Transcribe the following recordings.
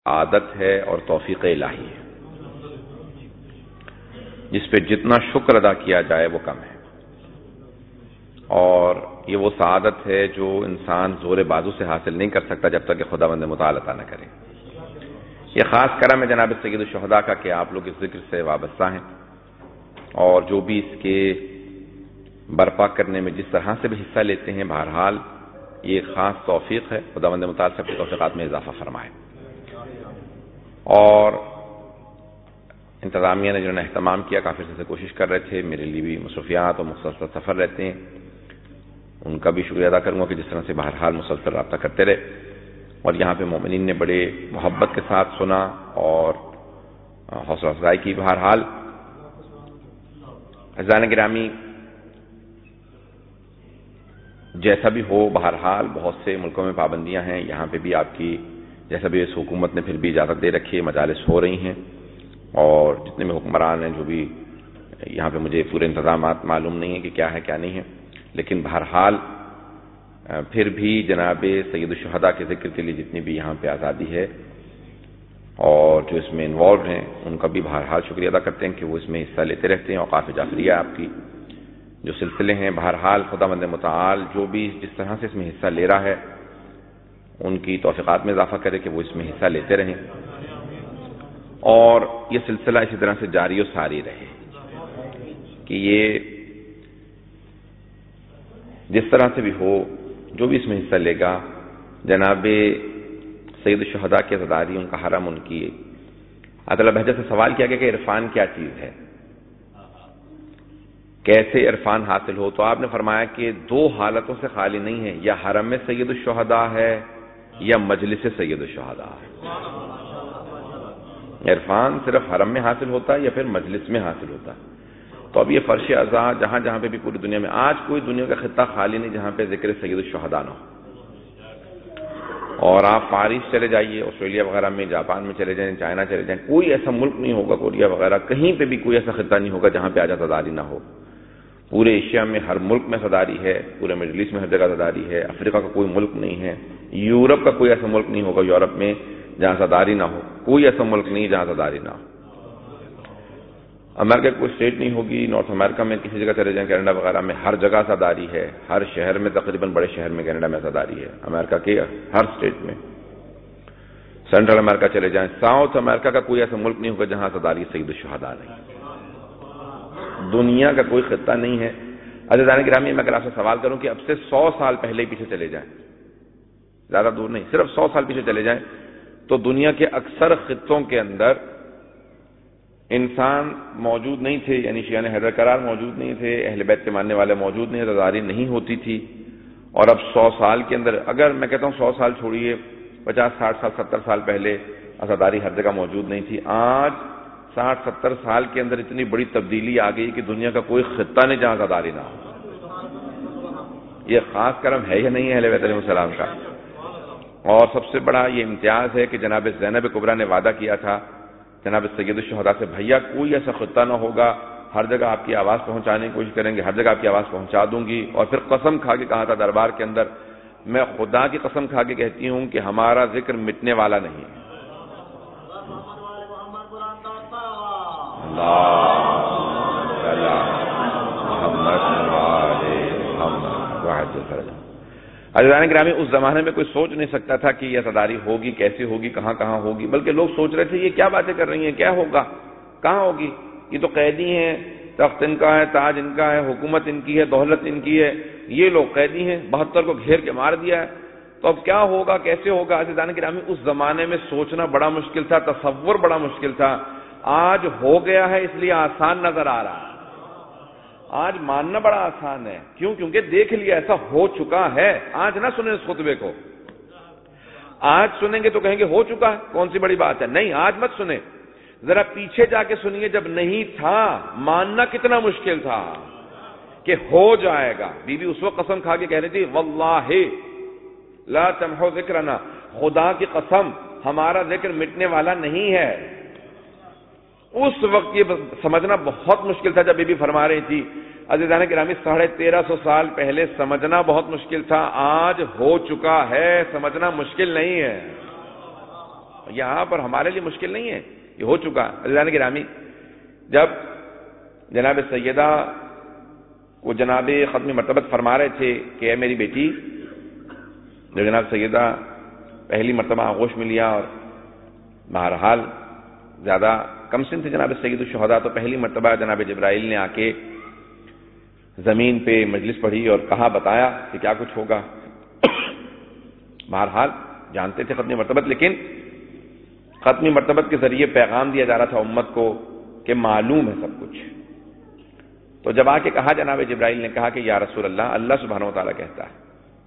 عادت ہے اور توفیق الہی ہے، جس پہ جتنا شکر ادا کیا جائے وہ کم ہے، اور یہ وہ سعادت ہے جو انسان زور بازو سے حاصل نہیں کر سکتا جب تک کہ خداوند متعال عطا نہ کرے۔ یہ خاص کرم ہے جناب سید الشہداء کا کہ آپ لوگ اس ذکر سے وابستہ ہیں، اور جو بھی اس کے برپا کرنے میں جس طرح سے بھی حصہ لیتے ہیں، بہرحال یہ ایک خاص توفیق ہے، خداوند متعال سب کے توفیقات میں اضافہ فرمائے۔ اور انتظامیہ نے جنہوں نے اہتمام کیا، کافی سے کوشش کر رہے تھے، میرے لیے بھی مصروفیات اور مسلسل سفر رہتے ہیں، ان کا بھی شکریہ ادا کروں گا کہ جس طرح سے بہرحال مسلسل رابطہ کرتے رہے، اور یہاں پہ مومنین نے بڑے محبت کے ساتھ سنا اور حوصلہ افزائی کی۔ بہرحال عزیزان گرامی، جیسا بھی ہو، بہرحال بہت سے ملکوں میں پابندیاں ہیں، یہاں پہ بھی آپ کی جیسا بھی اس حکومت نے پھر بھی اجازت دے رکھی ہے، مجالس ہو رہی ہیں، اور جتنے بھی حکمران ہیں جو بھی یہاں پہ مجھے پورے انتظامات معلوم نہیں ہیں کہ کیا ہے کیا نہیں ہے، لیکن بہرحال پھر بھی جناب سید الشہداء کے ذکر کے لیے جتنی بھی یہاں پہ آزادی ہے اور جو اس میں انوالوڈ ہیں ان کا بھی بہرحال شکریہ ادا کرتے ہیں کہ وہ اس میں حصہ لیتے رہتے ہیں۔ اوقاف جعفریہ آپ کی جو سلسلے ہیں، بہرحال خداوند متعال جو بھی جس طرح سے اس میں حصہ لے رہا ہے ان کی توفیقات میں اضافہ کرے کہ وہ اس میں حصہ لیتے رہیں، اور یہ سلسلہ اسی طرح سے جاری و ساری رہے، کہ یہ جس طرح سے بھی ہو جو بھی اس میں حصہ لے گا، جناب سید الشہداء کی عزاداری، ان کا حرم، ان کی عدل بہجت سے سوال کیا گیا کہ عرفان کیا چیز ہے، کیسے عرفان حاصل ہو، تو آپ نے فرمایا کہ دو حالتوں سے خالی نہیں ہے، یا حرم میں سید الشہداء ہے یا مجلس سید الشہداء ہے۔ عرفان صرف حرم میں حاصل ہوتا ہے یا پھر مجلس میں حاصل ہوتا ہے۔ تو اب یہ فرش ازاں جہاں جہاں پہ بھی پوری دنیا میں، آج کوئی دنیا کا خطہ خالی نہیں جہاں پہ ذکر سید الشہداء نہ ہو، اور آپ پارس چلے جائیے، آسٹریلیا وغیرہ میں، جاپان میں چلے جائیں، چائنا چلے جائیں، کوئی ایسا ملک نہیں ہوگا، کوریا وغیرہ کہیں پہ بھی کوئی ایسا خطہ نہیں ہوگا جہاں پہ آج عزاداری نہ ہو۔ پورے ایشیا میں ہر ملک میں عزاداری ہے، پورے مڈل ایسٹ میں ہر جگہ عزاداری ہے، افریقہ کا کوئی ملک نہیں ہے، یورپ کا کوئی ایسا ملک نہیں ہوگا، یورپ میں جہاں عزاداری نہ ہو، کوئی ایسا ملک نہیں جہاں عزاداری نہ ہو۔ امریکہ کوئی اسٹیٹ نہیں ہوگی، نارتھ امریکہ میں کسی جگہ چلے جائیں، کینیڈا وغیرہ میں ہر جگہ عزاداری ہے، ہر شہر میں تقریباً، بڑے شہر میں کینیڈا میں عزاداری ہے، امریکہ کے ہر اسٹیٹ میں۔ سینٹرل امریکہ چلے جائیں، ساؤتھ امریکہ کا کوئی ایسا ملک نہیں ہوگا جہاں عزاداری سید الشہداء نہیں، دنیا کا کوئی خطہ نہیں ہے۔ عزیزان گرامی، میں اگر آپ سے سوال کروں کہ اب سے 100 سال پہلے پیچھے چلے جائیں، زیادہ دور نہیں، صرف 100 سال پیچھے چلے جائیں، تو دنیا کے اکثر خطوں کے اندر انسان موجود نہیں تھے، یعنی شیعہ حیدر قرار موجود نہیں تھے، اہل بیت کے ماننے والے موجود نہیں، عزاداری نہیں ہوتی تھی، اور اب 100 سال کے اندر، اگر میں کہتا ہوں 100 سال چھوڑیے، 50 60 سال 70 سال پہلے عزاداری ہر جگہ موجود نہیں تھی، آج 60 70 سال کے اندر اتنی بڑی تبدیلی آ گئی کہ دنیا کا کوئی خطہ نہیں جہاں عزاداری نہ ہو۔ یہ خاص کرم ہے یا نہیں ہے اہل بیت علیہ السلام کا؟ اور سب سے بڑا یہ امتیاز ہے کہ جناب زینب کبریٰ نے وعدہ کیا تھا جناب سید الشہداء سے، بھیا کوئی ایسا خطہ نہ ہوگا، ہر جگہ آپ کی آواز پہنچانے کی کوشش کریں گے، ہر جگہ آپ کی آواز پہنچا دوں گی، اور پھر قسم کھا کے کہا تھا دربار کے اندر، میں خدا کی قسم کھا کے کہتی ہوں کہ ہمارا ذکر مٹنے والا نہیں ہے۔ عزیزان گرامی، اس زمانے میں کوئی سوچ نہیں سکتا تھا کہ یہ عزاداری ہوگی، کیسے ہوگی، کہاں کہاں ہوگی، بلکہ لوگ سوچ رہے تھے یہ کیا باتیں کر رہی ہیں، کیا ہوگا، کہاں ہوگی، یہ تو قیدی ہیں، تخت ان کا ہے، تاج ان کا ہے، حکومت ان کی ہے، دولت ان کی ہے، یہ لوگ قیدی ہیں، 72 کو گھیر کے مار دیا ہے، تو اب کیا ہوگا، کیسے ہوگا۔ عزیزان گرامی، اس زمانے میں سوچنا بڑا مشکل تھا، تصور بڑا مشکل تھا، آج ہو گیا ہے اس لیے آسان نظر آ رہا ہے، آج ماننا بڑا آسان ہے، کیوں؟ کیونکہ دیکھ لیا، ایسا ہو چکا ہے۔ آج نہ سنیں اس خطبے کو، آج سنیں گے تو کہیں گے ہو چکا ہے، کون سی بڑی بات ہے، نہیں، آج مت سنیں، ذرا پیچھے جا کے سنیے، جب نہیں تھا ماننا کتنا مشکل تھا کہ ہو جائے گا۔ بی بی اس وقت قسم کھا کے کہہ رہی تھی، واللہ لا تمحو ذکرنا، خدا کی قسم ہمارا ذکر مٹنے والا نہیں ہے۔ اس وقت یہ سمجھنا بہت مشکل تھا جب بی بی فرما رہی تھی۔ عزیزان گرامی، 1350 سال پہلے سمجھنا بہت مشکل تھا، آج ہو چکا ہے، سمجھنا مشکل نہیں ہے۔ یہاں پر ہمارے لیے مشکل نہیں ہے، یہ ہو چکا۔ عزیزان گرامی، جب جناب سیدہ کو جناب ختم مرتبت فرما رہے تھے کہ اے میری بیٹی، جب جناب سیدہ پہلی مرتبہ آغوش میں لیا، اور بہرحال زیادہ کم سن تھے جناب سید الشہداء، تو پہلی مرتبہ جناب جبرائیل نے آ کے زمین پہ مجلس پڑھی اور کہا، بتایا کہ کیا کچھ ہوگا۔ بہرحال جانتے تھے ختم مرتبت، لیکن ختم مرتبت کے ذریعے پیغام دیا جا رہا تھا امت کو کہ معلوم ہے سب کچھ۔ تو جب آ کے کہا جناب جبرائیل نے کہا کہ یا رسول اللہ، اللہ سبحانہ و تعالیٰ کہتا ہے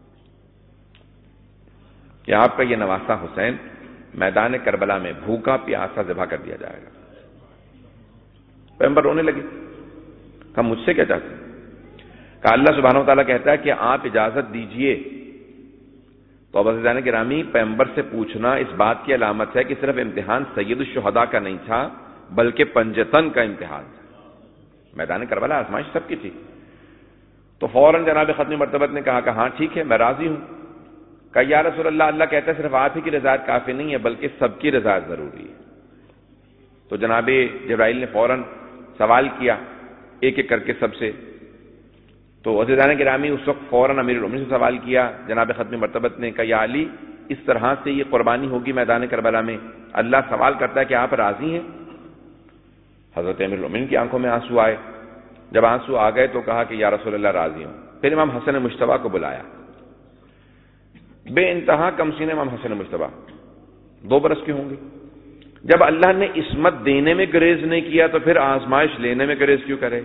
کہ آپ کا یہ نواسہ حسین میدان کربلا میں بھوکا پیاسا ذبح کر دیا جائے گا۔ پیغمبر رونے لگے، کہا مجھ سے کیا چاہتے ہیں؟ کہا اللہ سبحانہ و تعالیٰ کہتا ہے کہ آپ اجازت دیجئے۔ تو اب عزیزان گرامی، پیغمبر سے پوچھنا اس بات کی علامت ہے کہ صرف امتحان سید الشہداء کا نہیں تھا، بلکہ پنجتن کا امتحان تھا۔ میدان کربلا آزمائش سب کی تھی۔ تو فوراً جناب ختم مرتبت نے کہا کہ ہاں ٹھیک ہے، میں راضی ہوں۔ کہا یا رسول اللہ، اللہ کہتا ہے صرف آپ ہی کی رضایت کافی نہیں ہے، بلکہ سب کی رضایت ضروری ہے۔ تو جناب جبرائیل نے فوراً سوال کیا ایک ایک کر کے سب سے۔ تو عزیزان گرامی، اس وقت فوراً امیر المومنین سے سوال کیا جناب ختم مرتبت نے، کہا یا علی، اس طرح سے یہ قربانی ہوگی میدان کربلا میں، اللہ سوال کرتا ہے کہ آپ راضی ہیں؟ حضرت امیر المومنین کی آنکھوں میں آنسو آئے۔ جب آنسو آ گئے تو کہا کہ یا رسول اللہ راضی ہوں۔ پھر امام حسن مجتبیٰ کو بلایا، بے انتہا کم سین امام حسن مجتبیٰ 2 برس کے ہوں گے۔ جب اللہ نے عصمت دینے میں گریز نہیں کیا تو پھر آزمائش لینے میں گریز کیوں کرے؟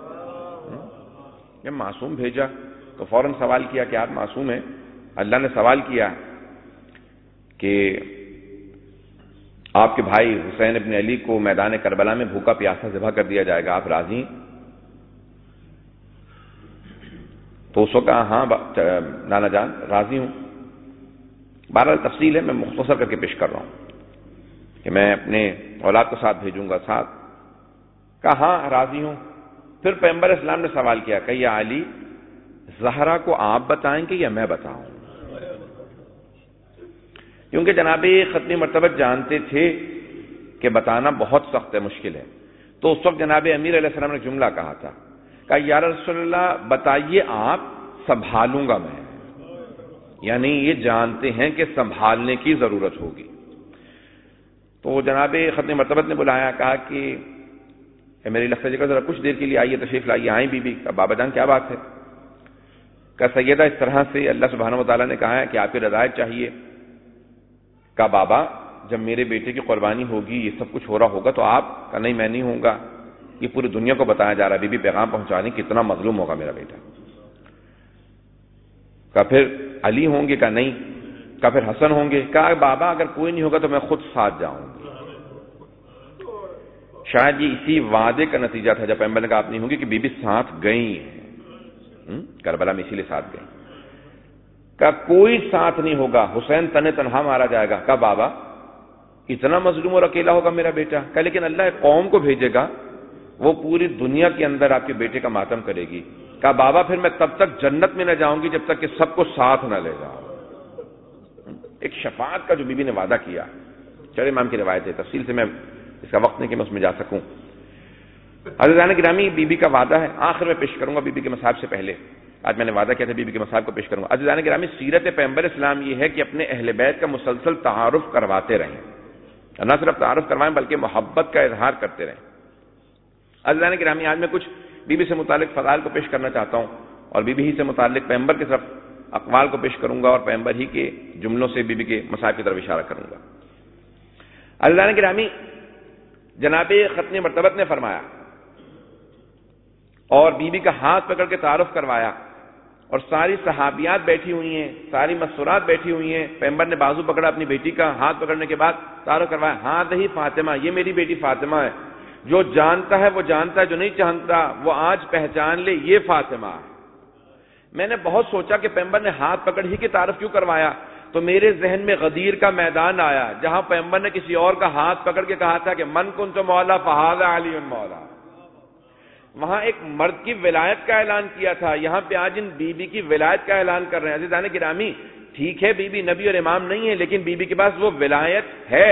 جب معصوم بھیجا تو فوراً سوال کیا کہ آپ معصوم ہیں۔ اللہ نے سوال کیا کہ آپ کے بھائی حسین ابن علی کو میدان کربلا میں بھوکا پیاسا ذبح کر دیا جائے گا، آپ راضی ہیں؟ تو اس وقت کہا ہاں نانا جان راضی ہوں۔ بہرحال تفصیل ہے، میں مختصر کر کے پیش کر رہا ہوں کہ میں اپنے اولاد کو ساتھ بھیجوں گا ساتھ۔ کہا ہاں راضی ہوں۔ پھر پیغمبر اسلام نے سوال کیا کہ یا علی، زہرا کو آپ بتائیں گے یا میں بتاؤں؟ کیونکہ جناب ختم مرتبت جانتے تھے کہ بتانا بہت سخت ہے، مشکل ہے۔ تو اس وقت جناب امیر علیہ السلام نے جملہ کہا تھا، کہا یا رسول اللہ بتائیے آپ، سنبھالوں گا میں، یعنی یہ جانتے ہیں کہ سنبھالنے کی ضرورت ہوگی۔ تو جناب ختم مرتبت نے بلایا، کہا کہ میری لفظ جگہ ذرا کچھ دیر کے لیے آئیے، تشریف لائیے۔ آئیں بی بی، کہا بابا جان کیا بات ہے؟ کہا سیدہ اس طرح سے اللہ سبحانہ و تعالیٰ نے کہا ہے کہ آپ کی رضایت چاہیے۔ کہا بابا جب میرے بیٹے کی قربانی ہوگی، یہ سب کچھ ہو رہا ہوگا تو آپ؟ کہا نہیں میں نہیں ہوں گا، یہ پوری دنیا کو بتایا جا رہا ہے، بی بی پیغام پہنچا دیں کتنا مظلوم ہوگا میرا بیٹا۔ کہا پھر علی ہوں گے؟ کہا نہیں۔ کہا پھر حسن ہوں گے؟ کہا بابا اگر کوئی نہیں ہوگا تو میں خود ساتھ جاؤں گی۔ شاید یہ اسی وعدے کا نتیجہ تھا جب پیغمبر نے کہا آپ نہیں ہوں گی کہ بی بی ساتھ گئی ہیں کربلا میں، اسی لیے ساتھ گئی۔ کہا کوئی ساتھ نہیں ہوگا، حسین تنے تنہا مارا جائے گا۔ کہا بابا اتنا مظلوم اور اکیلا ہوگا میرا بیٹا؟ کہا لیکن اللہ ایک قوم کو بھیجے گا، وہ پوری دنیا کے اندر آپ کے بیٹے کا ماتم کرے گی۔ کہا بابا پھر میں تب تک جنت میں نہ جاؤں گی جب تک کہ سب کو ساتھ نہ لے جاؤں۔ ایک شفاعت کا جو بی بی نے وعدہ کیا، چڑے امام کی روایت ہے، تفصیل سے میں اس کا وقت نہیں کہ میں اس میں جا سکوں۔ عزیزان گرامی، بی بی کا وعدہ ہے، آخر میں پیش کروں گا بی بی کے مصاحب سے پہلے۔ آج میں نے وعدہ کیا تھا بی بی کے مصاحب کو پیش کروں گا۔ عزیزان گرامی، سیرت پیغمبر اسلام یہ ہے کہ اپنے اہل بیت کا مسلسل تعارف کرواتے رہیں، نہ صرف تعارف کروائیں بلکہ محبت کا اظہار کرتے رہیں۔ عزیزان گرامی، آج میں کچھ بی بی سے متعلق فضائل کو پیش کرنا چاہتا ہوں، اور بی بی ہی سے متعلق پیغمبر کی طرف اقوال کو پیش کروں گا، اور پیغمبر ہی کے جملوں سے بی بی کے مصاحب کی طرف اشارہ کروں گا۔ عزیزان گرامی، جناب ختم مرتبت نے فرمایا اور بی بی کا ہاتھ پکڑ کے تعارف کروایا، اور ساری صحابیات بیٹھی ہوئی ہیں، ساری مسورات بیٹھی ہوئی ہیں۔ پیغمبر نے بازو پکڑا اپنی بیٹی کا، ہاتھ پکڑنے کے بعد تعارف کروایا، ہاں دہی فاطمہ، یہ میری بیٹی فاطمہ ہے، جو جانتا ہے وہ جانتا ہے، جو نہیں جانتا وہ آج پہچان لے، یہ فاطمہ ہے۔ میں نے بہت سوچا کہ پیغمبر نے ہاتھ پکڑ ہی کے تعارف کیوں کروایا، تو میرے ذہن میں غدیر کا میدان آیا، جہاں پیغمبر نے کسی اور کا ہاتھ پکڑ کے کہا تھا کہ من کنت مولا فہذا علی مولا۔ وہاں ایک مرد کی ولایت کا اعلان کیا تھا، یہاں پہ آج ان بی بی کی ولایت کا اعلان کر رہے ہیں۔ عزیزان گرامی، ٹھیک ہے بی بی نبی اور امام نہیں ہے، لیکن بی بی کے پاس وہ ولایت ہے،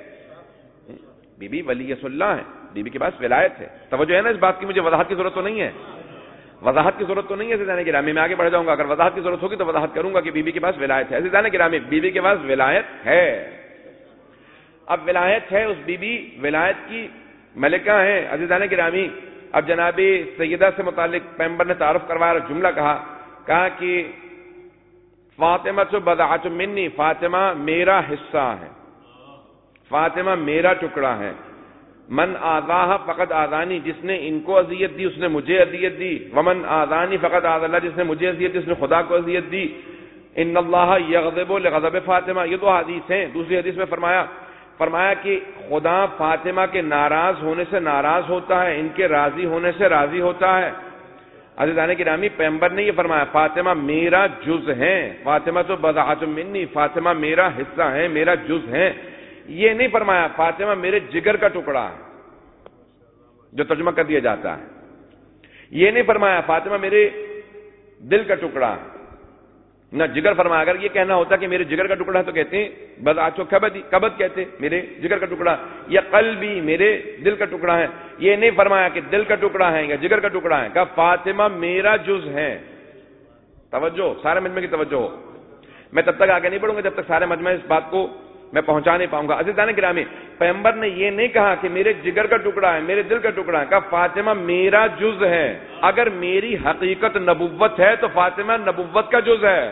بی بی ولی اللہ ہے، بی بی کے پاس ولایت ہے. توجہ ہے نا اس بات کی؟ مجھے وضاحت کی ضرورت تو نہیں ہے، وضاحت کی ضرورت تو نہیں ہے عزیزان گرامی. میں آگے بڑھ جاؤں گا، اگر وضاحت کی ضرورت ہوگی تو وضاحت کروں گا کہ بی بی کے پاس ولایت ہے. عزیزان گرامی، بی بی کے پاس ولایت ہے. اب ولایت ہے، اس بی بی ولایت کی ملکہ ہیں. عزیزان گرامی، اب جناب سیدہ سے متعلق پیغمبر نے تعارف کروایا اور جملہ کہا کہ فاطمہ بضعۃ منی، فاطمہ میرا حصہ ہے، فاطمہ میرا ٹکڑا ہے. من آذاہا فقد آذانی، جس نے ان کو اذیت دی اس نے مجھے اذیت دی. ومن آذانی فقد آذى اللہ، جس نے مجھے اذیت دی اس نے خدا کو اذیت دی. ان اللہ یغضب لغضب فاطمہ، یہ دو حدیث ہیں. دوسری حدیث میں فرمایا کہ خدا فاطمہ کے ناراض ہونے سے ناراض ہوتا ہے، ان کے راضی ہونے سے راضی ہوتا ہے. عزیزان گرامی، پیغمبر نے یہ فرمایا فاطمہ میرا جز ہے، فاطمہ تو بضعۃ منی، فاطمہ میرا حصہ ہے، میرا جز ہے. یہ نہیں فرمایا فاطمہ میرے جگر کا ٹکڑا ہے، جو ترجمہ کر دیا جاتا ہے. یہ نہیں فرمایا فاطمہ میرے دل کا ٹکڑا ہے، نہ جگر فرمایا. اگر یہ کہنا ہوتا کہ میرے جگر کا ٹکڑا ہے تو کہتے ہیں بضعۃ کبد کہتے میرے جگر کا ٹکڑا، یا قلبی میرے دل کا ٹکڑا ہے. یہ نہیں فرمایا کہ دل کا ٹکڑا ہے یا جگر کا ٹکڑا ہے، کہا فاطمہ میرا جز ہے. توجہ، سارے مجمع کی توجہ ہو. میں تب تک آگے نہیں بڑھوں گا جب تک سارے مجمع اس بات کو میں پہنچا نہیں پاؤں گا. عزیزان گرامی، پیغمبر نے یہ نہیں کہا کہ میرے جگر کا ٹکڑا ہے، میرے دل کا ٹکڑا ہے، کہا فاطمہ میرا جز ہے. اگر میری حقیقت نبوت ہے تو فاطمہ نبوت کا جز ہے،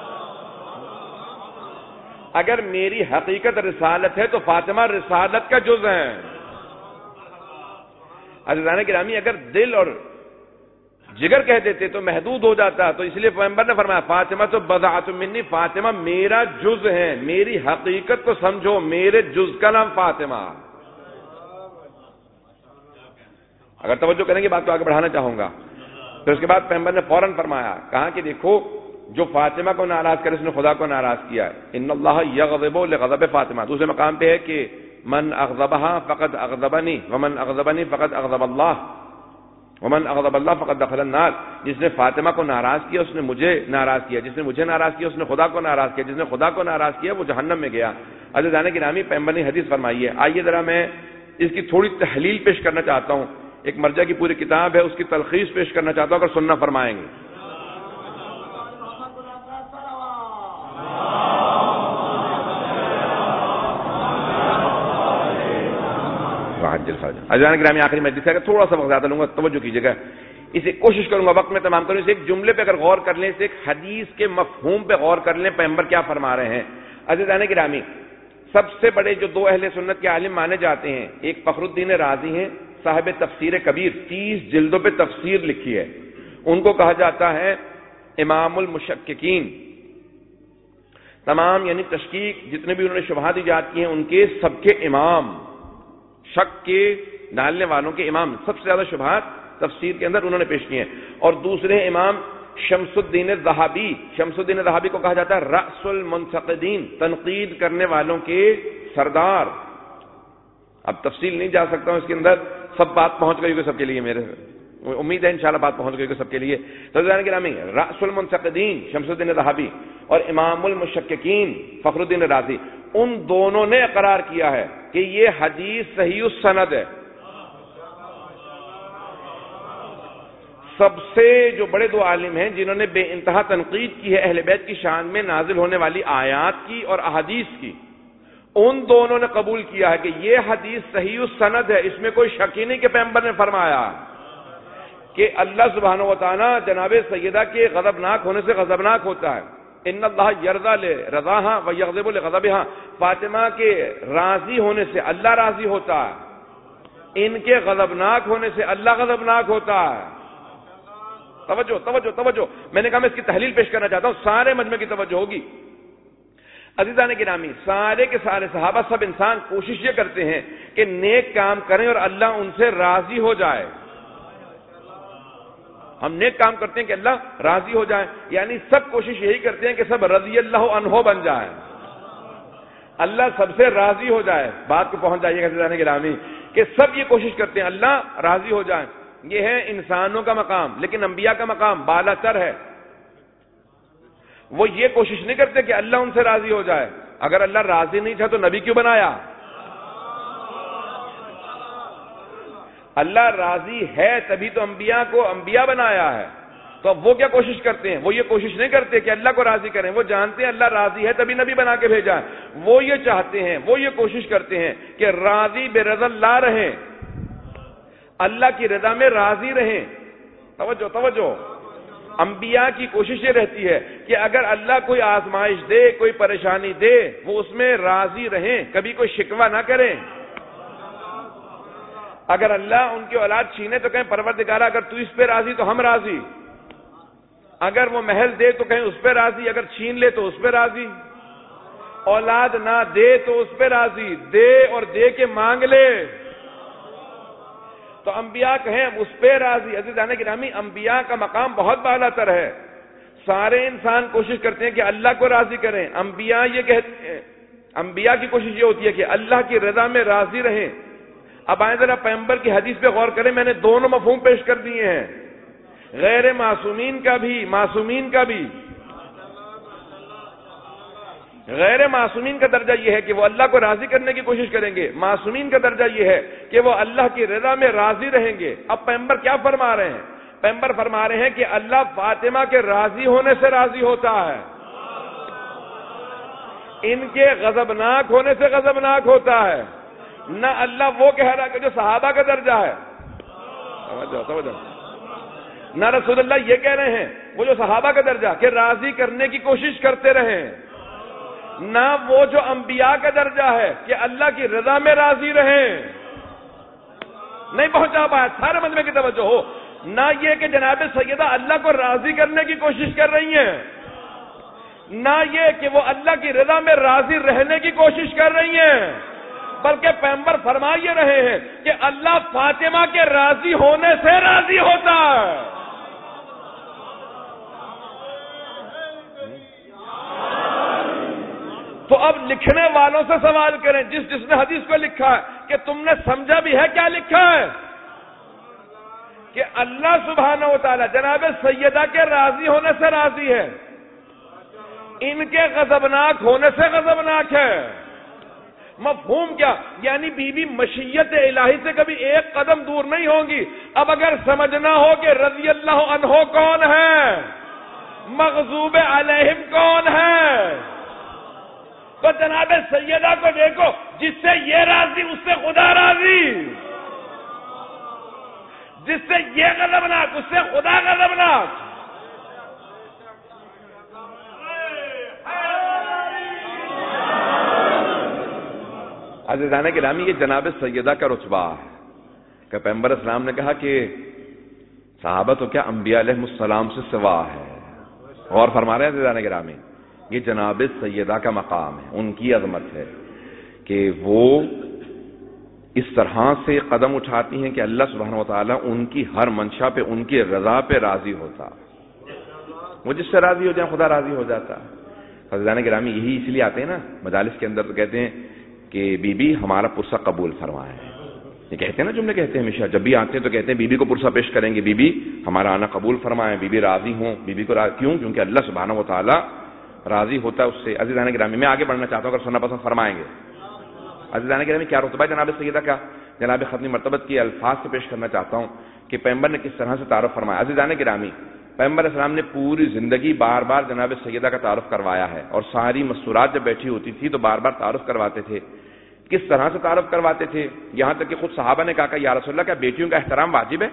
اگر میری حقیقت رسالت ہے تو فاطمہ رسالت کا جز ہے. عزیزان گرامی، اگر دل اور جگر کہہ دیتے تو محدود ہو جاتا، تو اس لیے پیغمبر نے فرمایا فاطمہ تو بضعۃ منی، فاطمہ میرا جز ہے. میری حقیقت کو سمجھو، میرے جز کا نام فاطمہ. اگر توجہ کریں گے بات تو آگے بڑھانا چاہوں گا. پھر اس کے بعد پیغمبر نے فوراً فرمایا، کہا کہ دیکھو جو فاطمہ کو ناراض کرے اس نے خدا کو ناراض کیا ہے. ان اللہ یغضب لغضب فاطمہ. دوسرے مقام پہ ہے کہ من اغضبها فقد اغضبنی ومن اغضبنی فقد اغضب اللہ ومن اغضب اللہ فقد دخل النار. جس نے فاطمہ کو ناراض کیا اس نے مجھے ناراض کیا، جس نے مجھے ناراض کیا اس نے خدا کو ناراض کیا، جس نے خدا کو ناراض کیا وہ جہنم میں گیا. عزیزان گرامی، پیغمبر نے حدیث فرمائی ہے. آئیے ذرا میں اس کی تھوڑی تحلیل پیش کرنا چاہتا ہوں. ایک مرجع کی پوری کتاب ہے، اس کی تلخیص پیش کرنا چاہتا ہوں اگر سننا فرمائیں گے. عزیزان گرامی، آخری مجلس ہے، تھوڑا سا وقت زیادہ لوں گا، توجہ کیجیے گا. اسے کوشش کروں گا وقت میں تمام کروں. اسے ایک جملے پہ اگر غور کر لیں، اسے ایک حدیث کے مفہوم پہ غور کر لیں، پیغمبر کیا فرما رہے ہیں. عزیزان گرامی، سب سے بڑے جو دو اہل سنت کے عالم مانے جاتے ہیں، ایک فخر الدین رازی ہیں، صاحب تفسیر کبیر، 30 جلدوں پہ تفسیر لکھی ہے. ان کو کہا جاتا ہے امام المشککین. تمام یعنی تشکیک جتنے بھی انہوں نے شبہات ایجاد کی ہیں ان کے سب کے امام، شک کے ڈالنے والوں کے امام. سب سے زیادہ شبہات تفسیر کے اندر انہوں نے پیش کیے ہیں. اور دوسرے امام شمس الدین الذہبی. شمس الدین الذہبی کو کہا جاتا ہے رأس المنتقدین، تنقید کرنے والوں کے سردار. اب تفصیل نہیں جا سکتا ہوں اس کے اندر، سب بات پہنچ گئی ہوگی سب کے لیے، میرے امید ہے انشاءاللہ بات پہنچ گئی ہوگی سب کے لیے. تو عزیزان گرامی، رأس المنتقدین شمس الدین الذہبی اور امام المشککین فخر الدین رازی، ان دونوں نے اقرار کیا ہے کہ یہ حدیث صحیح السند ہے. سب سے جو بڑے دو عالم ہیں جنہوں نے بے انتہا تنقید کی ہے اہل بیت کی شان میں نازل ہونے والی آیات کی اور احادیث کی، ان دونوں نے قبول کیا ہے کہ یہ حدیث صحیح السند ہے. اس میں کوئی شک ہی نہیں کہ پیغمبر نے فرمایا کہ اللہ سبحانہ و تعالی جناب سیدہ کے غضبناک ہونے سے غضبناک ہوتا ہے. ان اللہ یرضی لرضاہا و یغضب لغضبہا. فاطمہ کے راضی ہونے سے اللہ راضی ہوتا ہے، ان کے غضبناک ہونے سے اللہ غضبناک ہوتا ہے. توجہ توجہ توجہ، میں نے کہا میں اس کی تحلیل پیش کرنا چاہتا ہوں، سارے مجمع کی توجہ ہوگی. عزیزان گرامی، سارے کے سارے صحابہ، سب انسان کوشش یہ کرتے ہیں کہ نیک کام کریں اور اللہ ان سے راضی ہو جائے. ہم نیک کام کرتے ہیں کہ اللہ راضی ہو جائے، یعنی سب کوشش یہی کرتے ہیں کہ سب رضی اللہ عنہ بن جائے، اللہ سب سے راضی ہو جائے. بات کو پہنچ جائیے گا عزیزان گرامی کہ سب یہ کوشش کرتے ہیں اللہ راضی ہو جائے. یہ ہے انسانوں کا مقام، لیکن انبیاء کا مقام بالا تر ہے. وہ یہ کوشش نہیں کرتے کہ اللہ ان سے راضی ہو جائے. اگر اللہ راضی نہیں تھا تو نبی کیوں بنایا؟ اللہ راضی ہے تبھی تو انبیاء کو انبیاء بنایا ہے. تو اب وہ کیا کوشش کرتے ہیں؟ وہ یہ کوشش نہیں کرتے کہ اللہ کو راضی کریں. وہ جانتے ہیں اللہ راضی ہے تبھی نبی بنا کے بھیجا ہے. وہ یہ چاہتے ہیں، وہ یہ کوشش کرتے ہیں کہ راضی برضا اللہ رہیں، اللہ کی رضا میں راضی رہیں. توجہ توجہ. انبیاء کی کوشش یہ رہتی ہے کہ اگر اللہ کوئی آزمائش دے، کوئی پریشانی دے، وہ اس میں راضی رہیں، کبھی کوئی شکوہ نہ کریں. اگر اللہ ان کی اولاد چھینے تو کہیں پروردگارہ اگر تو اس پہ راضی تو ہم راضی. اگر وہ محل دے تو کہیں اس پہ راضی، اگر چھین لے تو اس پہ راضی. اولاد نہ دے تو اس پہ راضی، دے اور دے کے مانگ لے تو انبیاء کہیں اس پہ راضی. عزیزان گرامی، انبیاء کا مقام بہت بالا تر ہے. سارے انسان کوشش کرتے ہیں کہ اللہ کو راضی کریں. انبیاء یہ کہتے ہیں، انبیاء کی کوشش یہ ہوتی ہے کہ اللہ کی رضا میں راضی رہیں. اب آئیں ذرا پیغمبر کی حدیث پہ غور کریں. میں نے دونوں مفہوم پیش کر دیے ہیں، غیر معصومین کا بھی، معصومین کا بھی. غیر معصومین کا درجہ یہ ہے کہ وہ اللہ کو راضی کرنے کی کوشش کریں گے. معصومین کا درجہ یہ ہے کہ وہ اللہ کی رضا میں راضی رہیں گے. اب پیغمبر کیا فرما رہے ہیں؟ پیغمبر فرما رہے ہیں کہ اللہ فاطمہ کے راضی ہونے سے راضی ہوتا ہے، ان کے غضبناک ہونے سے غضبناک ہوتا ہے. نہ اللہ وہ کہہ رہا کہ جو صحابہ کا درجہ ہے، توجہ، نہ رسول اللہ یہ کہہ رہے ہیں وہ جو صحابہ کا درجہ کہ راضی کرنے کی کوشش کرتے رہیں، نہ وہ جو انبیاء کا درجہ ہے کہ اللہ کی رضا میں راضی رہیں. نہیں پہنچا پایا، سارے مجمع کی توجہ ہو. نہ یہ کہ جناب سیدہ اللہ کو راضی کرنے کی کوشش کر رہی ہیں، نہ یہ کہ وہ اللہ کی رضا میں راضی رہنے کی کوشش کر رہی ہیں، بلکہ پیغمبر فرما یہ رہے ہیں کہ اللہ فاطمہ کے راضی ہونے سے راضی ہوتا ہے. تو اب لکھنے والوں سے سوال کریں، جس نے حدیث کو لکھا ہے، کہ تم نے سمجھا بھی ہے کیا لکھا ہے؟ کہ اللہ سبحانہ و تعالی جناب سیدہ کے راضی ہونے سے راضی ہے، ان کے غضبناک ہونے سے غضبناک ہے. مفہوم کیا؟ یعنی بی بی مشیت الہی سے کبھی ایک قدم دور نہیں ہوں گی. اب اگر سمجھنا ہو کہ رضی اللہ عنہ کون ہے، مغضوب علیہم کون ہے، تو جناب سیدہ کو دیکھو، جس سے یہ راضی اس سے خدا راضی، جس سے یہ غضبناک اس سے خدا غضبناک. عزیزان گرامی، یہ جناب سیدہ کا رتبہ ہے کہ پیغمبر اسلام نے کہا کہ صحابہ تو کیا انبیاء علیہ السلام سے سوا ہے. اور فرما رہے ہیں عزیزان گرامی، یہ جناب سیدہ کا مقام ہے، ان کی عظمت ہے کہ وہ اس طرح سے قدم اٹھاتی ہیں کہ اللہ سبحانہ و تعالیٰ ان کی ہر منشا پہ، ان کی رضا پہ راضی ہوتا. وہ جس سے راضی ہو جائے خدا راضی ہو جاتا. عزیزان گرامی، یہی اس لیے آتے ہیں نا مجالس کے اندر، تو کہتے ہیں کہ بی بی ہمارا پرسہ قبول فرمائے. یہ کہتے ہیں نا، جملے کہتے ہیں ہمیشہ جب بھی آتے ہیں تو کہتے ہیں بی بی کو پرسہ پیش کریں گے، بی بی ہمارا آنا قبول فرمائیں، بی بی راضی ہوں. بی بی کو کیوں؟ کیونکہ اللہ سبحانہ و تعالیٰ راضی ہوتا ہے اس سے. عزیزان گرامی، میں آگے بڑھنا چاہتا ہوں، اگر سننا پسند فرمائیں گے. عزیزان گرامی، کیا رتبہ جناب سیدہ کا جناب ختمی مرتبت کے الفاظ سے پیش کرنا چاہتا ہوں کہ پیغمبر نے کس طرح سے تعارف فرمایا. عزیزان گرامی، پیغمبر اسلام نے پوری زندگی بار بار جناب سیدہ کا تعارف کروایا ہے، اور ساری مستورات جب بیٹھی ہوتی تھی تو بار بار تعارف کرواتے تھے. کس طرح سے تعارف کرواتے تھے؟ یہاں تک کہ خود صحابہ نے کہا کہ یا رسول اللہ، کیا بیٹیوں کا احترام واجب ہے؟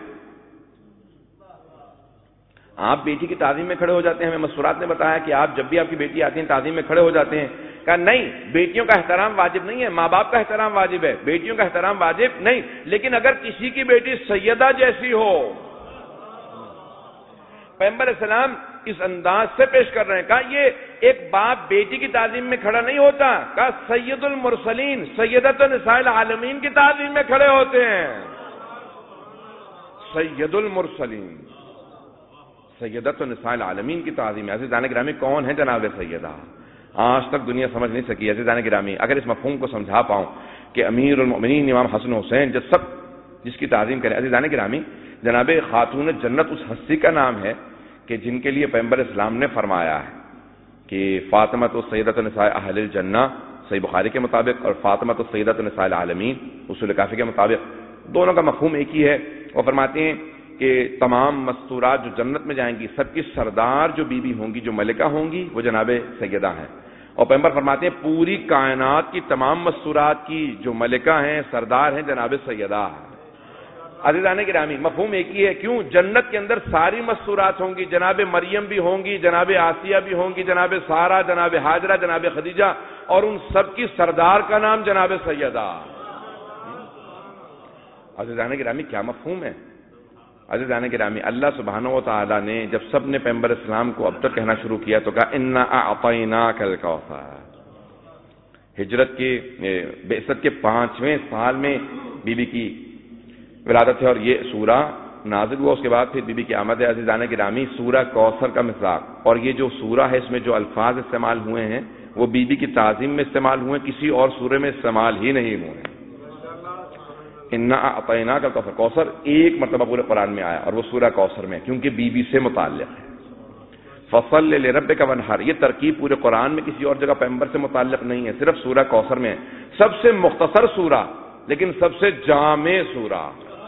آپ بیٹی کی تعظیم میں کھڑے ہو جاتے ہیں. ہمیں مستورات نے بتایا کہ آپ جب بھی آپ کی بیٹی آتی ہیں تعظیم میں کھڑے ہو جاتے ہیں. کہا نہیں، بیٹیوں کا احترام واجب نہیں ہے، ماں باپ کا احترام واجب ہے، بیٹیوں کا احترام واجب نہیں. لیکن اگر کسی کی بیٹی سیدہ جیسی ہو، پیغمبر السلام اس انداز سے پیش کر رہے ہیں. کہا یہ ایک باپ بیٹی کی تعظیم میں کھڑا نہیں ہوتا، کہا سید المرسلین سیدۃ نساء العالمین کی تعظیم میں کھڑے ہوتے ہیں. سید المرسلین سیدۃ نساء العالمین کی تعظیم. عزیزان گرامی، کون ہے جناب سیدہ؟ آج تک دنیا سمجھ نہیں سکی. عزیزان گرامی، اگر اس مفہوم کو سمجھا پاؤں کہ امیر المؤمنین امام حسن حسین جس کی تعظیم کریں. عزیزان گرامی، جناب خاتون جنت اس ہستی کا نام ہے کہ جن کے لیے پیغمبر اسلام نے فرمایا ہے کہ فاطمہ تو سیدۃ النساء اہل الجنہ صحیح بخاری کے مطابق اور فاطمہ تو سیدۃ النساء العالمین اصول کافی کے مطابق، دونوں کا مفہوم ایک ہی ہے۔ وہ فرماتے ہیں کہ تمام مستورات جو جنت میں جائیں گی سب کی سردار جو بیوی ہوں گی، جو ملکہ ہوں گی، وہ جناب سیدہ ہیں۔ اور پیغمبر فرماتے ہیں پوری کائنات کی تمام مستورات کی جو ملکہ ہیں، سردار ہیں، جناب سیدہ ہیں۔ عزیزان گرامی، مفہوم ایک ہی ہے۔ کیوں؟ جنت کے اندر ساری مستورات ہوں گی، جناب مریم بھی ہوں گی، جناب آسیہ بھی ہوں گی، جناب سارہ، جناب ہاجرہ، جناب خدیجہ، اور ان سب کی سردار کا نام جناب سیدہ۔ عزیزان گرامی، کیا مفہوم ہے؟ عزیزان گرامی، اللہ سبحانہ و تعالیٰ نے جب سب نے پیغمبر اسلام کو اب تک کہنا شروع کیا تو کہا انا اعطیناک الکوثر۔ ہجرت کے بعثت کے 5ویں سال میں بی بی کی ولادت ہے اور یہ سورہ نازل ہوا، اس کے بعد پھر بی بی کی آمد ہے۔ عزیزان گرامی، سورہ کوثر کا مصداق اور یہ جو سورہ ہے اس میں جو الفاظ استعمال ہوئے ہیں وہ بی بی کی تعظیم میں استعمال ہوئے، کسی اور سورے میں استعمال ہی نہیں ہوئے ہیں۔ انا اعطیناک الکوثر، کوثر ایک مرتبہ پورے قرآن میں آیا اور وہ سورہ کوثر میں، کیونکہ بی بی سے متعلق ہے۔ فصل لربک وانحر، یہ ترکیب پورے قرآن میں کسی اور جگہ پیغمبر سے متعلق نہیں ہے، صرف سورہ کوثر میں ہے۔ سب سے مختصر سورہ لیکن سب سے جامع سورہ۔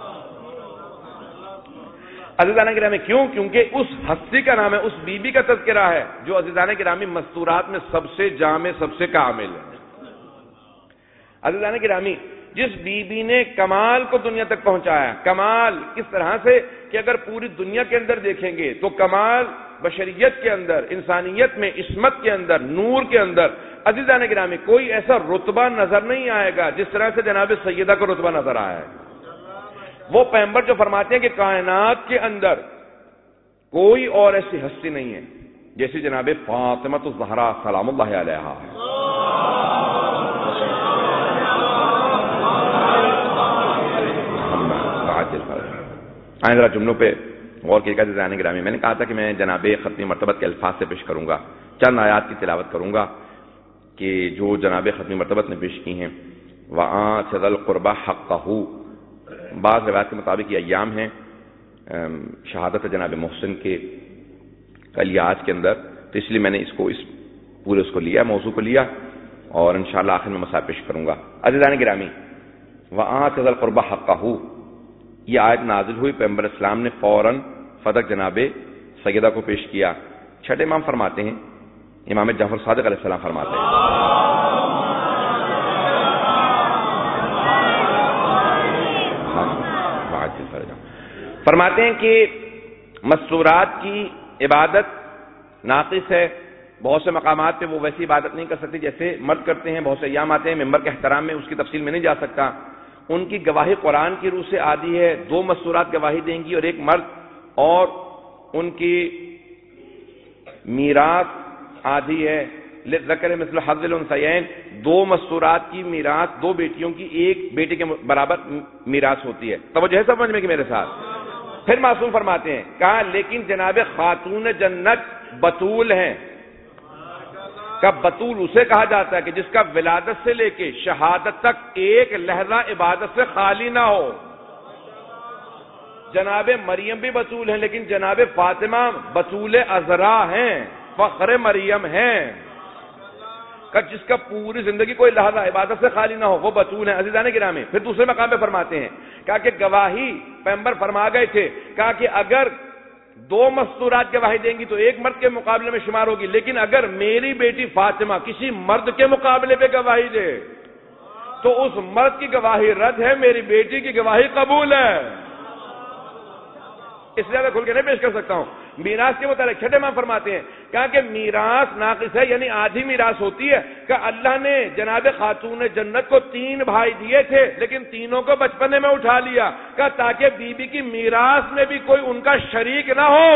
عزیزان گرامی، کیوں؟ کیونکہ اس ہستی کا نام ہے، اس بی بی کا تذکرہ ہے جو عزیزان گرامی مستورات میں سب سے جامع، سب سے کامل ہے۔ عزیزان گرامی، جس بی بی نے کمال کو دنیا تک پہنچایا، کمال کس طرح سے کہ اگر پوری دنیا کے اندر دیکھیں گے تو کمال بشریت کے اندر، انسانیت میں، عصمت کے اندر، نور کے اندر، عزیزان گرامی کوئی ایسا رتبہ نظر نہیں آئے گا جس طرح سے جناب سیدہ کو رتبہ نظر آیا ہے۔ وہ پیغمبر جو فرماتے ہیں کہ کائنات کے اندر کوئی اور ایسی ہستی نہیں ہے جیسی جناب فاطمہ الزہرا سلام اللہ علیہا ہے۔ آئیں ذرا جملوں پہ غور کیے گا عزیزان گرامی۔ میں نے کہا تھا کہ میں جناب ختمی مرتبت کے الفاظ سے پیش کروں گا، چند آیات کی تلاوت کروں گا کہ جو جناب ختمی مرتبت نے پیش کی ہیں۔ وَآتِ ذَا الْقُرْبَى حَقَّهُ، بعض روایات کے مطابق یہ ایام ہیں شہادت جناب محسن کے کل یا آج کے اندر، تو اس لیے میں نے اس پورے اس کو لیا، موضوع کو لیا، اور انشاءاللہ آخر میں مسائل پیش کروں گا۔ عزیزان گرامی، وَآتِ ذَا الْقُرْبَى حَقَّهُ، یہ آیت نازل ہوئی، پیغمبر اسلام نے فوراً فدق جناب سیدہ کو پیش کیا۔ چھٹے امام فرماتے ہیں، امام جعفر صادق علیہ السلام فرماتے ہیں کہ مستورات کی عبادت ناقص ہے، بہت سے مقامات پہ وہ ویسی عبادت نہیں کر سکتے جیسے مرد کرتے ہیں، بہت سے ایام آتے ہیں ممبر کے احترام میں، اس کی تفصیل میں نہیں جا سکتا۔ ان کی گواہی قرآن کی روح سے آدھی ہے، 2 مستورات گواہی دیں گی اور ایک مرد، اور ان کی میراث آدھی ہے، للذکر مثل حظ الانثیین، 2 مستورات کی میراث 2 بیٹیوں کی 1 بیٹے کے برابر میراث ہوتی ہے۔ توجہ ہے سمجھ میں کہ میرے ساتھ؟ پھر معصوم فرماتے ہیں، کہا لیکن جناب خاتون جنت بتول ہیں۔ کا بطول اسے کہا جاتا ہے کہ جس کا ولادت سے لے کے شہادت تک ایک لحظہ عبادت سے خالی نہ ہو۔ جناب مریم بھی بطول ہیں لیکن جناب فاطمہ بطول عذرا ہیں، فخر مریم ہیں، کہ جس کا پوری زندگی کوئی لحظہ عبادت سے خالی نہ ہو وہ بطول ہیں۔ عزیزان گرامی، پھر دوسرے مقام پہ فرماتے ہیں، کہا کہ گواہی پیغمبر فرما گئے تھے، کہا کہ اگر 2 مستورات گواہی دیں گی تو 1 مرد کے مقابلے میں شمار ہوگی، لیکن اگر میری بیٹی فاطمہ کسی مرد کے مقابلے پہ گواہی دے تو اس مرد کی گواہی رد ہے، میری بیٹی کی گواہی قبول ہے۔ اس سے زیادہ کھل کے نہیں پیش کر سکتا ہوں۔ میراث کے متعلق چھٹے امام فرماتے ہیں، کہا کہ میراث ناقص ہے، یعنی آدھی میراث ہوتی ہے، کہ اللہ نے جناب خاتون جنت کو 3 بھائی دیے تھے لیکن تینوں کو بچپنے میں اٹھا لیا، کہ تاکہ بی بی کی میراث میں بھی کوئی ان کا شریک نہ ہو۔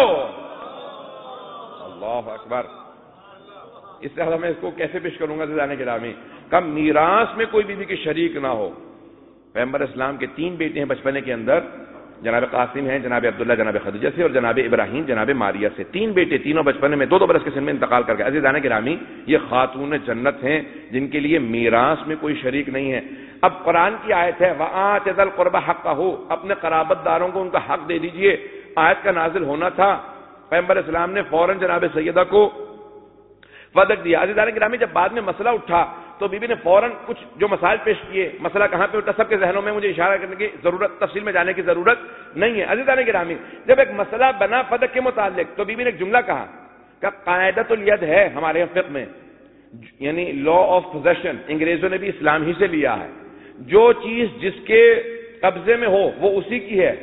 اللہ اکبر۔ اس سے میں اس کو کیسے پیش کروں گا عزیزان گرامی؟ کہ میراث میں کوئی بی بی کی شریک نہ ہو۔ پیغمبر اسلام کے 3 بیٹے ہیں بچپنے کے اندر، جناب قاسم ہیں، جناب عبداللہ جناب خدیجہ سے، اور جناب ابراہیم جناب ماریہ سے۔ 3 بیٹے، تینوں بچپنے میں 2 برس کے سن میں انتقال کر گئے۔ عزیزان گرامی، یہ خاتون جنت ہیں جن کے لیے میراث میں کوئی شریک نہیں ہے۔ اب قرآن کی آیت ہے وَآتِ ذَا الْقُرْبَى حَقَّهُ، اپنے قرابت داروں کو ان کا حق دے دیجئے۔ آیت کا نازل ہونا تھا، پیغمبر اسلام نے فوراً جناب سیدہ کو فدق دیا. عزیزان گرامی جب بعد میں مسئلہ اٹھا تو بی بی نے فوراً کچھ جو مسائل پیش کیے. مسئلہ کہاں پہ اٹھا سب کے ذہنوں میں مجھے اشارہ کرنے کی ضرورت, تفصیل میں جانے کی ضرورت نہیں ہے. عزیزان گرامی جب ایک مسئلہ بنا فدق کے متعلق تو بی بی نے ایک جملہ کہا کہ قاعدۃ الید ہے ہمارے فقہ میں, یعنی لا آف پوزیشن, انگریزوں نے بھی اسلام ہی سے لیا ہے. جو چیز جس کے قبضے میں ہو وہ اسی کی ہے.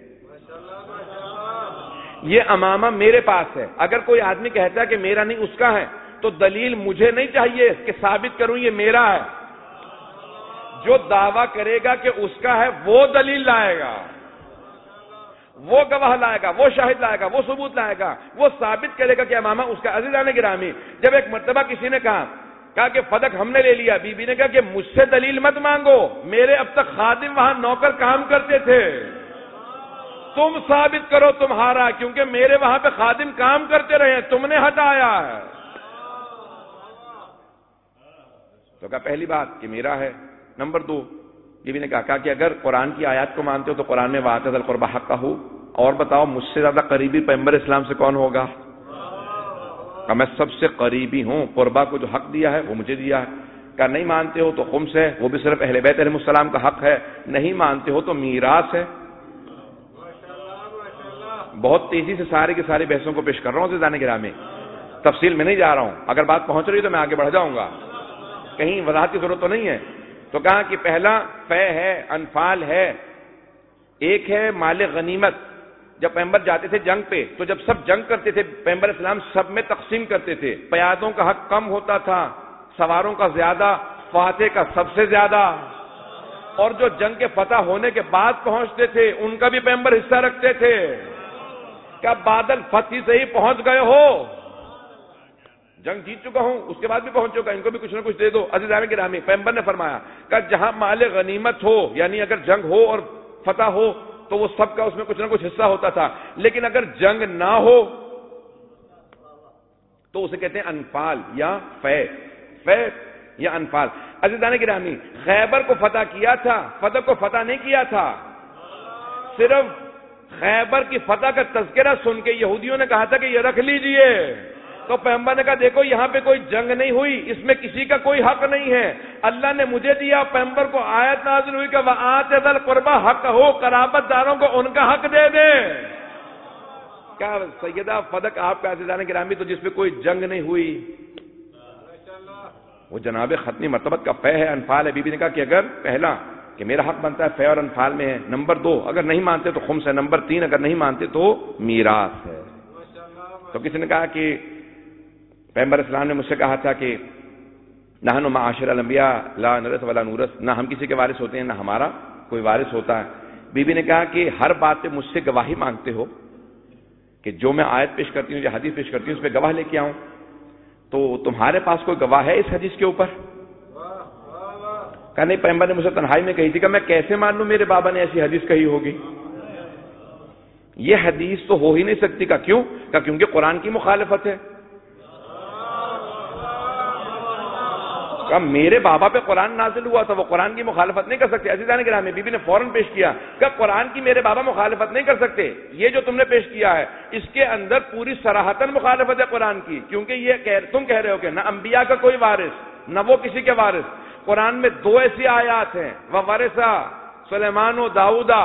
یہ امامہ میرے پاس ہے, اگر کوئی آدمی کہتا ہے کہ میرا نہیں اس کا ہے تو دلیل مجھے نہیں چاہیے کہ ثابت کروں یہ میرا ہے. جو دعویٰ کرے گا کہ اس کا ہے وہ دلیل لائے گا, وہ گواہ لائے گا, وہ شاہد لائے گا, وہ ثبوت لائے گا, وہ ثابت کرے گا کہ امامہ اس کا. عزیزان گرامی جب ایک مرتبہ کسی نے کہا کہ فدق ہم نے لے لیا, بی بی نے کہا کہ مجھ سے دلیل مت مانگو, میرے اب تک خادم وہاں نوکر کام کرتے تھے, تم ثابت کرو تمہارا, کیونکہ میرے وہاں پہ خادم کام کرتے رہے, تم نے ہٹایا ہے. تو کہا پہلی بات کہ میرا ہے. نمبر 2 بی بی نے کہا کہ اگر قرآن کی آیات کو مانتے ہو تو قرآن میں وَآتَ ذَا الْقُرْبَىٰ حَقَّهُ, اور بتاؤ مجھ سے زیادہ قریبی پیغمبر اسلام سے کون ہوگا؟ کہ میں سب سے قریبی ہوں, قربا کو جو حق دیا ہے وہ مجھے دیا ہے. کہ نہیں مانتے ہو تو خمس ہے, وہ بھی صرف اہل بیت علیہ السلام کا حق ہے. نہیں مانتے ہو تو میراث ہے. بہت تیزی سے سارے کی ساری بحثوں کو پیش کر رہا ہوں عزیزان گرامی, تفصیل میں نہیں جا رہا ہوں. اگر بات پہنچ رہی ہے تو میں آگے بڑھ جاؤں گا, کہیں وضاحت کی ضرورت تو نہیں ہے. تو کہا کہ پہلا فے ہے, انفال ہے, ایک ہے مال غنیمت. جب پیغمبر جاتے تھے جنگ پہ تو جب سب جنگ کرتے تھے پیغمبر اسلام سب میں تقسیم کرتے تھے. پیادوں کا حق کم ہوتا تھا, سواروں کا زیادہ, فاتح کا سب سے زیادہ. اور جو جنگ کے فتح ہونے کے بعد پہنچتے تھے ان کا بھی پیغمبر حصہ رکھتے تھے. کیا بادل فتح سے ہی پہنچ گئے ہو, جنگ جیت چکا ہوں اس کے بعد بھی پہنچ چکا, ان کو بھی کچھ نہ کچھ دے دو. عزیزان گرامی پیغمبر نے فرمایا کہ جہاں مال غنیمت ہو, یعنی اگر جنگ ہو اور فتح ہو تو وہ سب کا اس میں کچھ نہ کچھ حصہ ہوتا تھا, لیکن اگر جنگ نہ ہو تو اسے کہتے ہیں انفال یا فے یا انفال. عزیزان گرامی خیبر کو فتح کیا تھا, فتح کو فتح نہیں کیا تھا. صرف خیبر کی فتح کا تذکرہ سن کے یہودیوں نے کہا تھا کہ یہ رکھ لیجئے, تو پیغمبر نے کہا دیکھو یہاں پہ کوئی جنگ نہیں ہوئی, اس میں کسی کا کوئی حق نہیں ہے, اللہ نے مجھے دیا. پیغمبر کو آیت نازل ہوئی کہ وَآتِ ذَا الْقُرْبَىٰ حَقَّهُ, قرابت داروں کو ان کا حق دے دے. کیا سیدہ فدق آپ کا عزیزان گرامی, تو جس پہ کوئی جنگ نہیں ہوئی وہ جناب ختمی مرتبت کا فے ہے, انفال ہے. بی بی نے کہا کہ اگر پہلا کہ میرا حق بنتا ہے فے اور انفال میں ہے, نمبر 2 اگر نہیں مانتے تو خمس ہے, نمبر 3 اگر نہیں مانتے تو میراث ہے. تو کسی نے کہا کہ پیغمبر اسلام نے مجھ سے کہا تھا کہ نحن معاشر الانبیاء لا نرث ولا نورث, نہ ہم کسی کے وارث ہوتے ہیں نہ ہمارا کوئی وارث ہوتا ہے. بی بی نے کہا کہ ہر بات پہ مجھ سے گواہی مانگتے ہو کہ جو میں آیت پیش کرتی ہوں یا حدیث پیش کرتی ہوں اس پہ گواہ لے کے آؤں, تو تمہارے پاس کوئی گواہ ہے اس حدیث کے اوپر؟ کہا نہیں, پیغمبر نے مجھ سے تنہائی میں کہی تھی. کہ میں کیسے مان لوں میرے بابا نے ایسی حدیث کہی ہوگی, یہ حدیث تو ہو ہی نہیں سکتی. کا کیوں؟ کہ کیونکہ قرآن کی مخالفت ہے. کہ میرے بابا پہ قرآن نازل ہوا تھا, وہ قرآن کی مخالفت نہیں کر سکتے. عزیزان گرامی بی بی نے فوراً پیش کیا کہ قرآن کی میرے بابا مخالفت نہیں کر سکتے. یہ جو تم نے پیش کیا ہے اس کے اندر پوری صراحتاً مخالفت ہے قرآن کی, کیونکہ یہ تم کہہ رہے ہو کہ نہ انبیاء کا کوئی وارث نہ وہ کسی کے وارث. قرآن میں 2 ایسی آیات ہیں, وَوَرِثَ سلیمان و داؤدا,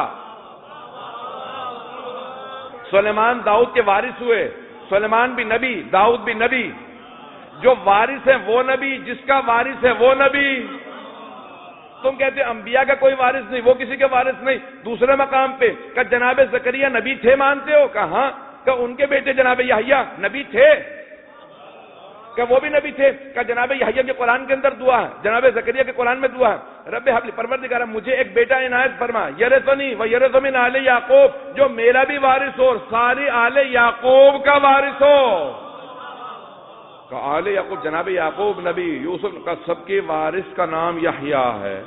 سلیمان داؤد کے وارث ہوئے. سلیمان بھی نبی, داؤد بھی نبی. جو وارث ہے وہ نبی, جس کا وارث ہے وہ نبی. تم کہتے انبیاء کا کوئی وارث نہیں, وہ کسی کے وارث نہیں. دوسرے مقام پہ کہ جناب زکریا نبی تھے, مانتے ہو؟ کہ ہاں. کہ ان کے بیٹے جناب یحییٰ نبی تھے, کہ وہ بھی نبی تھے. کہ جناب یحییٰ کے قرآن کے اندر دعا ہے, جناب زکریا کے قرآن میں دعا ہے, رب ہب لی, پروردگار مجھے ایک بیٹا عنایت فرما, یرثنی و یرث من آل یعقوب, جو میرا بھی وارث ہو اور ساری آل یعقوب کا وارث ہو. کہ آل یعقوب جناب یعقوب نبی, یوسف کا سب کے وارث کا نام یحییٰ ہے.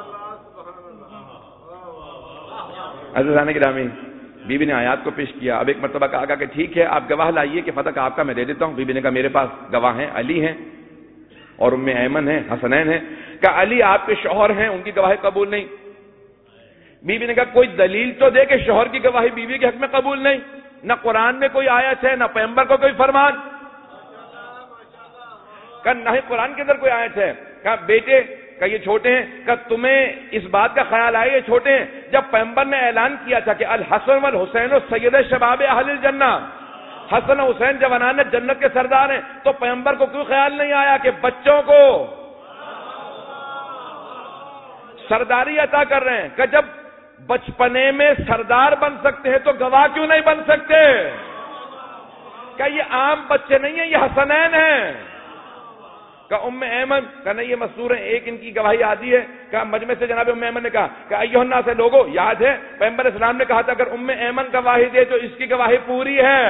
عزیزان گرامی بی بی نے آیات کو پیش کیا. اب ایک مرتبہ کہا کہ ٹھیک ہے آپ گواہ لائیے کہ فتح آپ کا میں دے دیتا ہوں. بی بی نے کہا میرے پاس گواہ ہیں, علی ہیں اور ام ایمن ہیں, حسنین ہیں. کہ علی آپ کے شوہر ہیں, ان کی گواہی قبول نہیں. بی بی نے کہا کوئی دلیل تو دے کہ شوہر کی گواہی بیوی کے حق میں قبول نہیں. نہ قرآن میں کوئی آیت ہے نہ پیغمبر کو کوئی فرمان. کہا نہیں قرآن کے اندر کوئی آیت ہے؟ کہا بیٹے کہ یہ چھوٹے ہیں، کہ تمہیں اس بات کا خیال آئے یہ چھوٹے ہیں جب پیغمبر نے اعلان کیا تھا کہ الحسن والحسین سید شباب اہل الجنہ، حسن و حسین جوانان جنت کے سردار ہیں، تو پیغمبر کو کیوں خیال نہیں آیا کہ بچوں کو سرداری عطا کر رہے ہیں؟ کہ جب بچپنے میں سردار بن سکتے ہیں تو گواہ کیوں نہیں بن سکتے؟ کہ یہ عام بچے نہیں ہیں، یہ حسنین ہیں۔ کہ ام ایمن، کہ نہیں یہ مستور ہیں، ایک ان کی گواہی آدھی ہے۔ کہ مجمع سے جناب ام ایمن نے کہا کہ ایھا الناس سے لوگوں، یاد ہے پیغمبر اسلام نے کہا تھا اگر ام ایمن گواہی دے تو اس کی گواہی پوری ہے۔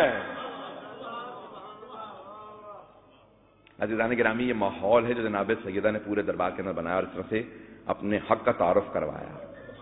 عزیزان گرامی، یہ ماحول ہے جو جناب سیدہ نے پورے دربار کے اندر بنایا اور اس طرح سے اپنے حق کا تعارف کروایا۔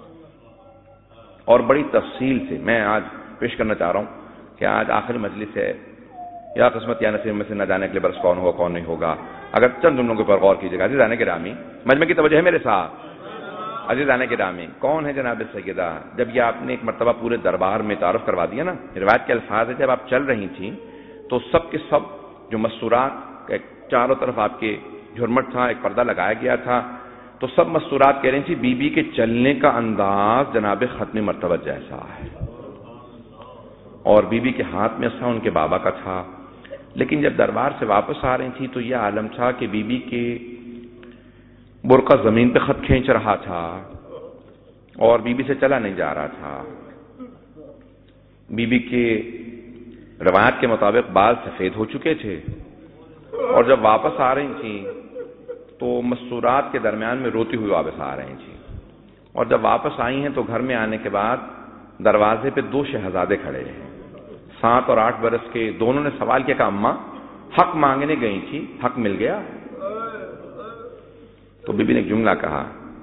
اور بڑی تفصیل سے میں آج پیش کرنا چاہ رہا ہوں کہ آج آخری مجلس ہے، یا قسمت یا نصیب میں سے نہ جانے اگلے برس کون ہوگا کون نہیں ہوگا، اگر چند جملوں کے اوپر غور کیجیے گا۔ عزیزان گرامی، مجمع کی توجہ ہے میرے ساتھ؟ عزیزان گرامی، کون ہے جناب سیدہ؟ جب یہ آپ نے ایک مرتبہ پورے دربار میں تعارف کروا دیا نا، روایت کے الفاظ ہے جب آپ چل رہی تھیں تو سب کے سب جو مستورات، چاروں طرف آپ کے جھرمٹ تھا، ایک پردہ لگایا گیا تھا، تو سب مستورات کہہ رہی تھی بی بی کے چلنے کا انداز جناب ختم مرتبہ جیسا ہے، اور بی بی کے ہاتھ میں ان کے بابا کا تھا۔ لیکن جب دربار سے واپس آ رہی تھی تو یہ عالم تھا کہ بی بی کے برقع زمین پہ خط کھینچ رہا تھا اور بی بی سے چلا نہیں جا رہا تھا۔ بی بی کے روایت کے مطابق بال سفید ہو چکے تھے، اور جب واپس آ رہی تھیں تو مستورات کے درمیان میں روتی ہوئی واپس آ رہی تھیں، اور جب واپس آئی ہیں تو گھر میں آنے کے بعد دروازے پہ دو شہزادے کھڑے ہیں، 7 اور 8 برس کے۔ دونوں نے سوال کیا کہ اماں حق مانگنے گئی تھی، حق مل گیا؟ تو بی بی نے ایک جملہ کہا،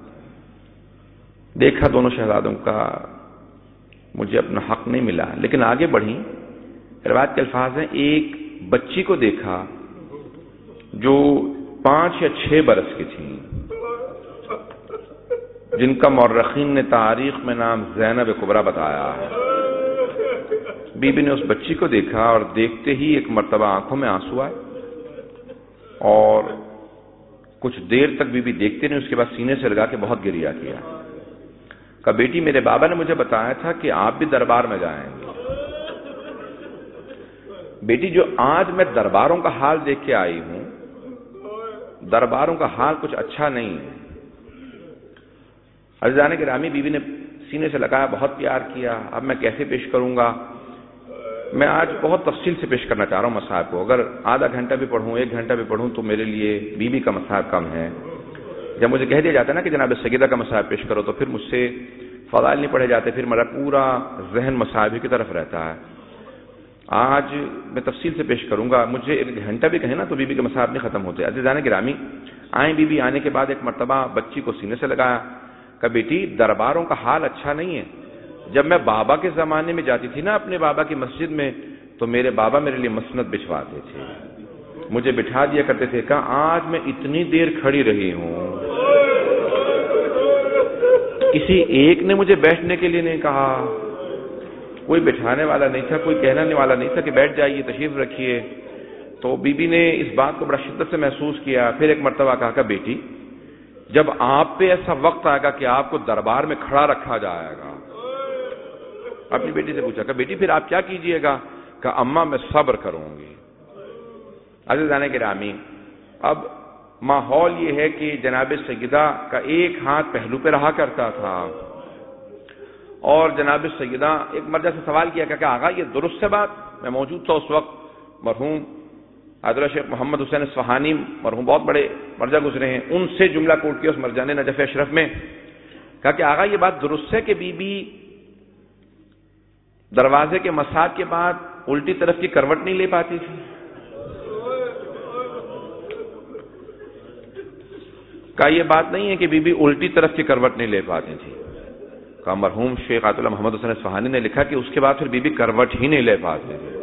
دیکھا دونوں شہزادوں کا، مجھے اپنا حق نہیں ملا، لیکن آگے بڑھی۔ روایت کے الفاظ ہیں ایک بچی کو دیکھا جو 5 یا 6 برس کی تھی، جن کا مورخین نے تاریخ میں نام زینب کبریٰ بتایا ہے۔ بی بی نے اس بچی کو دیکھا اور دیکھتے ہی ایک مرتبہ آنکھوں میں آنسو آئے، اور کچھ دیر تک بی بی دیکھتے نہیں، اس کے بعد سینے سے لگا کے بہت گریہ کیا۔ کہا بیٹی میرے بابا نے مجھے بتایا تھا کہ آپ بھی دربار میں جائیں گے۔ بیٹی جو آج میں درباروں کا حال دیکھ کے آئی ہوں، درباروں کا حال کچھ اچھا نہیں ہے۔ عزیزان گرامی، بیوی نے سینے سے لگایا، بہت پیار کیا۔ اب میں کیسے پیش کروں گا؟ میں آج بہت تفصیل سے پیش کرنا چاہ رہا ہوں مصائب کو۔ اگر آدھا گھنٹہ بھی پڑھوں، 1 گھنٹہ بھی پڑھوں تو میرے لیے بیوی کا مصائب کم ہے۔ جب مجھے کہہ دیا جاتا ہے نا کہ جناب سیدہ کا مصائب پیش کرو، تو پھر مجھ سے فضائل نہیں پڑھے جاتے، پھر میرا پورا ذہن مصائب کی طرف رہتا ہے۔ آج میں تفصیل سے پیش کروں گا۔ مجھے 1 گھنٹہ بھی کہیں نا تو بیوی کے مصائب نہیں ختم ہوتے۔ عزیزان گرامی، آئیں بیوی آنے کے بعد ایک مرتبہ بچی کو سینے سے لگایا کہ بیٹی درباروں کا حال اچھا نہیں ہے۔ جب میں بابا کے زمانے میں جاتی تھی نا اپنے بابا کی مسجد میں، تو میرے بابا میرے لیے مسند بچھواتے تھے، مجھے بٹھا دیا کرتے تھے۔ کہا آج میں اتنی دیر کھڑی رہی ہوں، کسی ایک نے مجھے بیٹھنے کے لیے نہیں کہا، کوئی بٹھانے والا نہیں تھا، کوئی کہنے والا نہیں تھا کہ بیٹھ جائیے، تشریف رکھیے۔ تو بی بی نے اس بات کو بڑا شدت سے محسوس کیا۔ پھر ایک مرتبہ کہا کہ بیٹی جب آپ پہ ایسا وقت آئے گا کہ آپ کو دربار میں کھڑا رکھا جائے گا، اپنی بیٹی سے پوچھا کہ بیٹی پھر آپ کیا کیجئے گا؟ کہ اماں میں صبر کروں گی۔ عزیزان گرامی، اب ماحول یہ ہے کہ جناب سیدہ کا ایک ہاتھ پہلو پہ رہا کرتا تھا، اور جناب سیدہ ایک مرجع سے سوال کیا کہ آغا یہ درست ہے بات؟ میں موجود تھا اس وقت، مرحوم حضرت شیخ محمد حسین اصفہانی مرحوم بہت بڑے مرجع گزرے ہیں، ان سے جملہ کوٹ کیا اس مرجع نے نجف اشرف میں، کہا کہ آغا یہ بات درست ہے کہ بی بی دروازے کے مساط کے بعد الٹی طرف کی کروٹ نہیں لے پاتی تھی؟ کہا یہ بات نہیں ہے کہ بی بی الٹی طرف کی کروٹ نہیں لے پاتی تھی۔ کہا مرحوم شیخ آیت اللہ محمد حسین اصفہانی نے لکھا کہ اس کے بعد پھر بی بی کروٹ ہی نہیں لے پاتی تھی،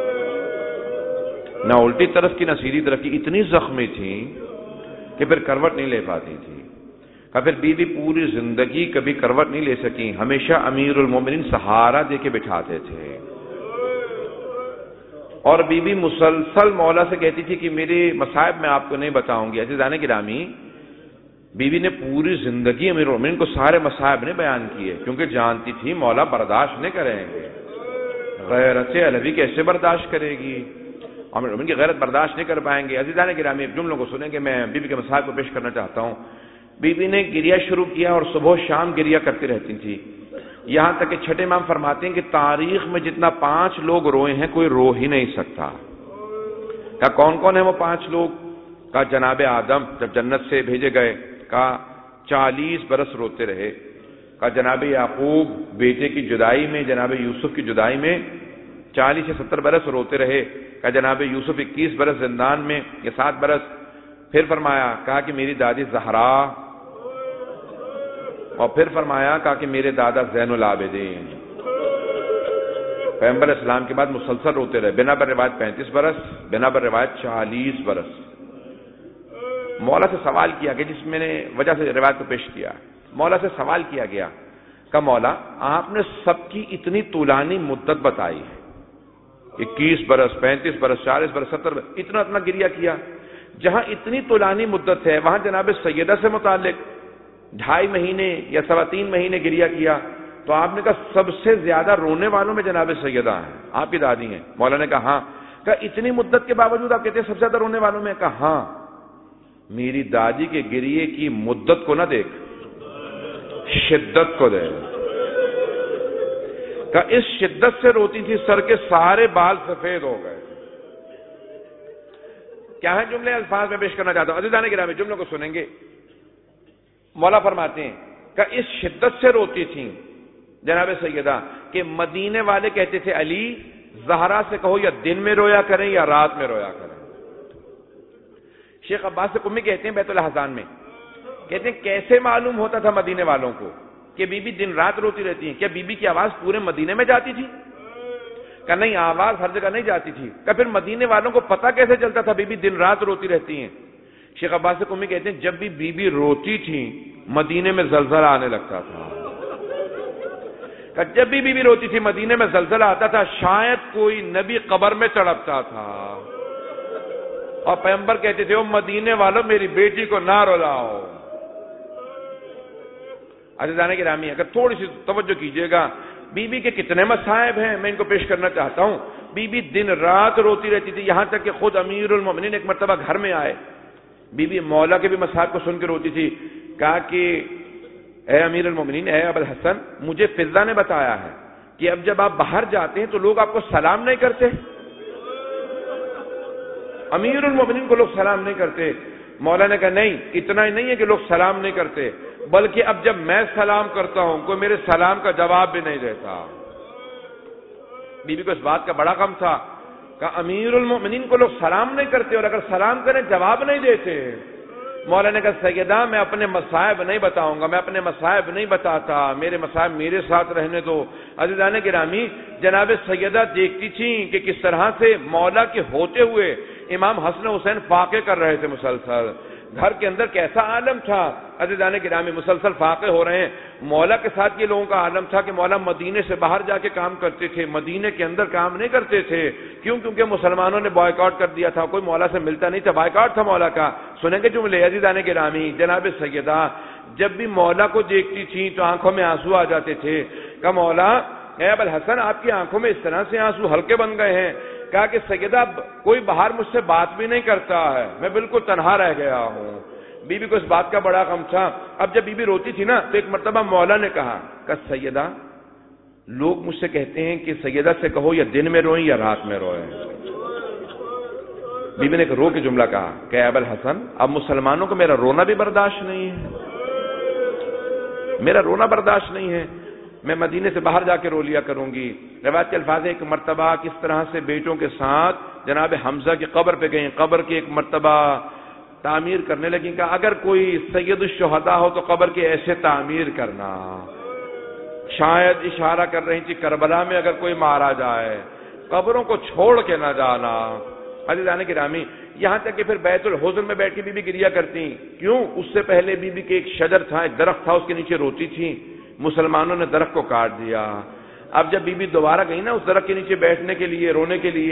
نہ الٹی طرف کی نہ سیدھی طرف کی، اتنی زخمی تھی کہ پھر کروٹ نہیں لے پاتی تھی۔ کہا پھر بی بی پوری زندگی کبھی کروٹ نہیں لے سکی، ہمیشہ امیر المومنین سہارا دے کے بٹھاتے تھے۔ اور بی بی مسلسل مولا سے کہتی تھی کہ میرے مصائب میں آپ کو نہیں بتاؤں گی. عزیزان گرامی، بی بی نے پوری زندگی امیر المومنین کو سارے مصائب نے بیان کیے، کیونکہ جانتی تھی مولا برداشت نہیں کریں گے. غیرت علوی کیسے برداشت کرے گی؟ امیر المومنین کی غیرت برداشت نہیں کر پائیں گے. عزیزان گرامی، جملوں کو سنیں گے، میں بی بی کے مصائب کو پیش کرنا چاہتا ہوں. بی بی نے گریہ شروع کیا اور صبح و شام گریہ کرتی رہتی تھی، یہاں تک کہ چھٹے امام فرماتے ہیں کہ تاریخ میں جتنا 5 لوگ روئے ہیں کوئی رو ہی نہیں سکتا. کہا کون کون ہیں وہ 5 لوگ؟ کہا جناب آدم جب جنت سے بھیجے گئے، کہا 40 برس روتے رہے. کہا جناب یعقوب بیٹے کی جدائی میں، جناب یوسف کی جدائی میں 40 سے 70 برس روتے رہے. کہا جناب یوسف 21 برس زندان میں یا 7 برس. پھر فرمایا، کہا کہ میری دادی زہرا، اور پھر فرمایا کہا کہ میرے دادا زین العابدین. پیغمبر اسلام کے بعد مسلسل روتے رہے، بنا بر روایت 35 برس، بنا بر روایت 40 برس. مولا سے سوال کیا کہ جس میں نے وجہ سے روایت کو پیش کیا، مولا سے سوال کیا گیا کہ مولا آپ نے سب کی اتنی طولانی مدت بتائی ہے، 21 برس، 35 برس، 40 برس، 70 برس، اتنا گریہ کیا. جہاں اتنی طولانی مدت ہے وہاں جناب سیدہ سے متعلق 2.5 مہینے یا 3.25 مہینے گریہ کیا، تو آپ نے کہا سب سے زیادہ رونے والوں میں جناب سیدہ ہیں، آپ کی دادی ہیں. مولا نے کہا ہاں. کہا اتنی مدت کے باوجود آپ کہتے ہیں سب سے زیادہ رونے والوں میں؟ کہا ہاں. میری دادی کے گریے کی مدت کو نہ دیکھ، شدت کو دیکھ. کہا اس شدت سے روتی تھی سر کے سارے بال سفید ہو گئے. کیا ہے جملے الفاظ میں پیش کرنا چاہتا ہوں. عزیزان گرامی جملوں کو سنیں گے. مولا فرماتے ہیں کہ اس شدت سے روتی تھیں جناب سیدہ کہ مدینے والے کہتے تھے علی زہرا سے کہو یا دن میں رویا کریں یا رات میں رویا کریں. شیخ عباس قمی کہتے ہیں بیت الاحزان میں، کہتے ہیں کیسے معلوم ہوتا تھا مدینے والوں کو کہ بی بی دن رات روتی رہتی ہیں؟ کیا بی بی کی آواز پورے مدینے میں جاتی تھی؟ کہ نہیں، آواز ہر جگہ نہیں جاتی تھی. کہ پھر مدینے والوں کو پتہ کیسے چلتا تھا بی بی دن رات روتی رہتی ہیں؟ شیخ عباس قمی کہتے ہیں جب بھی بی بی روتی تھی مدینے میں زلزلہ آنے لگتا تھا. کہ جب بھی بی بی روتی تھی مدینے میں زلزلہ آتا تھا، شاید کوئی نبی قبر میں تڑپتا تھا. اور پیغمبر کہتے تھے او مدینے والوں میری بیٹی کو نہ رلاؤ. عزیزان گرامی اگر تھوڑی سی توجہ کیجئے گا، بی بی کے کتنے مصائب ہیں میں ان کو پیش کرنا چاہتا ہوں. بی بی دن رات روتی رہتی تھی، یہاں تک کہ خود امیر المومنین ایک مرتبہ گھر میں آئے. بی بی مولا کے بھی مصائب کو سن کے روتی تھی. کہا کہ اے امیر المومنین، اے ابو الحسن، مجھے فضہ نے بتایا ہے کہ اب جب آپ باہر جاتے ہیں تو لوگ آپ کو سلام نہیں کرتے. امیر المومنین کو لوگ سلام نہیں کرتے. مولا نے کہا نہیں، اتنا ہی نہیں ہے کہ لوگ سلام نہیں کرتے، بلکہ اب جب میں سلام کرتا ہوں کوئی میرے سلام کا جواب بھی نہیں دیتا. بی بی کو اس بات کا بڑا غم تھا کہ امیر المومنین کو لوگ سلام نہیں کرتے اور اگر سلام کریں جواب نہیں دیتے. مولا نے کہا سیدہ میں اپنے مصائب نہیں بتاؤں گا، میں اپنے مصائب نہیں بتاتا، میرے مصائب میرے ساتھ رہنے دو. عزیزان گرامی جناب سیدہ دیکھتی تھیں کہ کس طرح سے مولا کے ہوتے ہوئے امام حسن حسین فاقے کر رہے تھے مسلسل. گھر کے اندر کیسا عالم تھا عزیزان گرامی، مسلسل فاقے ہو رہے ہیں. مولا کے ساتھ یہ لوگوں کا عالم تھا کہ مولا مدینے سے باہر جا کے کام کرتے تھے، مدینے کے اندر کام نہیں کرتے تھے. کیوں؟ کیونکہ مسلمانوں نے بائیکاٹ کر دیا تھا، کوئی مولا سے ملتا نہیں تھا، بائیکاٹ تھا مولا کا. سنیں گے جملے عزیزان گرامی. جناب سیدہ جب بھی مولا کو دیکھتی تھیں تو آنکھوں میں آنسو آ جاتے تھے. کہ مولا اے ابو الحسن آپ کی آنکھوں میں اس طرح سے آنسو ہلکے بن گئے ہیں. کہا کہ سیدہ کوئی باہر مجھ سے بات بھی نہیں کرتا ہے، میں بالکل تنہا رہ گیا ہوں. بی بی کو اس بات کا بڑا غم تھا. اب جب بی بی روتی تھی نا تو ایک مرتبہ مولا نے کہا کہ سیدہ لوگ مجھ سے کہتے ہیں کہ سیدہ سے کہو یا دن میں روئیں یا رات میں روئیں. بی بی نے رو کے جملہ کہا کہ ابو الحسن اب مسلمانوں کو میرا رونا بھی برداشت نہیں ہے، میرا رونا برداشت نہیں ہے، میں مدینے سے باہر جا کے رو لیا کروں گی. روایت کے الفاظ ایک مرتبہ کس طرح سے بیٹوں کے ساتھ جناب حمزہ کی قبر پہ گئیں، قبر کی ایک مرتبہ تعمیر کرنے لگیں. کہ اگر کوئی سید الشہداء ہو تو قبر کی ایسے تعمیر کرنا. شاید اشارہ کر رہی تھی کربلا میں اگر کوئی مارا جائے قبروں کو چھوڑ کے نہ جانا. عزیزان گرامی یہاں تک کہ پھر بیت الحزن میں بیٹھ کے بی بی گریہ کرتی. کیوں؟ اس سے پہلے بی بی کے ایک شجر تھا، ایک درخت تھا، اس کے نیچے روتی تھی. مسلمانوں نے درخت کو کاٹ دیا. اب جب بی بی دوبارہ گئی نا اس درخت کے نیچے بیٹھنے کے لیے، رونے کے لیے،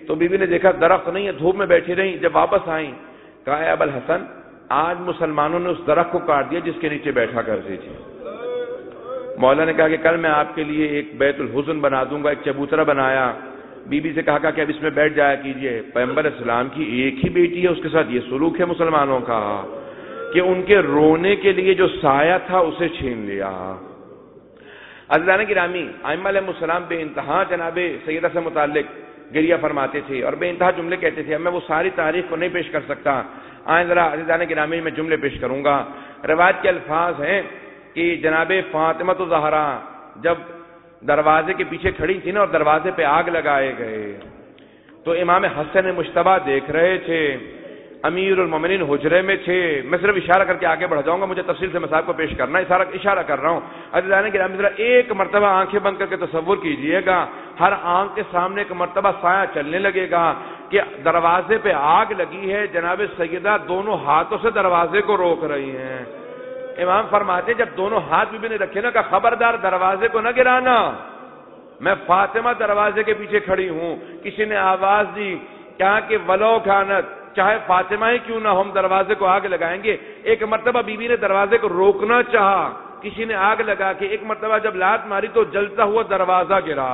تو بی بی نے دیکھا درخت نہیں ہے، دھوپ میں بیٹھی رہی. جب واپس آئیں کہا اے ابو الحسن آج مسلمانوں نے اس درخت کو کاٹ دیا جس کے نیچے بیٹھا کرتی تھی. مولا نے کہا کہ کل میں آپ کے لیے ایک بیت الحزن بنا دوں گا. ایک چبوترا بنایا. بی بی سے کہا کہ اب اس میں بیٹھ جایا کیجئے. پیغمبر اسلام کی ایک ہی بیٹی ہے، اس کے ساتھ یہ سلوک ہے مسلمانوں کا کہ ان کے رونے کے لیے جو سایہ تھا اسے چھین لیا. عزیزان گرامی، ائمہ علیہ السلام بے انتہا جناب سیدہ سے متعلق گریہ فرماتے تھے اور بے انتہا جملے کہتے تھے. اب میں وہ ساری تاریخ کو نہیں پیش کر سکتا. آئیں ذرا عزیزان گرامی میں جملے پیش کروں گا. روایت کے الفاظ ہیں کہ جناب فاطمہ الزہرا جب دروازے کے پیچھے کھڑی تھی نا اور دروازے پہ آگ لگائے گئے تو امام حسن مجتبیٰ دیکھ رہے تھے، امیر المومنین حجرے میں تھے. میں صرف اشارہ کر کے آگے بڑھ جاؤں گا، مجھے تفصیل سے مسائل کو پیش کرنا ہے، اشارہ کر رہا ہوں. عزیزان گرامی ذرا ایک مرتبہ آنکھیں بند کر کے تصور کیجئے گا، ہر آنکھ کے سامنے ایک مرتبہ سایہ چلنے لگے گا کہ دروازے پہ آگ لگی ہے، جناب سیدہ دونوں ہاتھوں سے دروازے کو روک رہی ہیں. امام فرماتے جب دونوں ہاتھ بھی نے رکھے نا کہ خبردار دروازے کو نہ گرانا، میں فاطمہ دروازے کے پیچھے کھڑی ہوں. کسی نے آواز دی کہا کہ ولو کانت، چاہے فاطمہ ہی کیوں نہ ہم دروازے کو آگ لگائیں گے. ایک مرتبہ بی بی نے دروازے کو روکنا چاہا، کسی نے آگ لگا کے ایک مرتبہ جب لات ماری تو جلتا ہوا دروازہ گرا.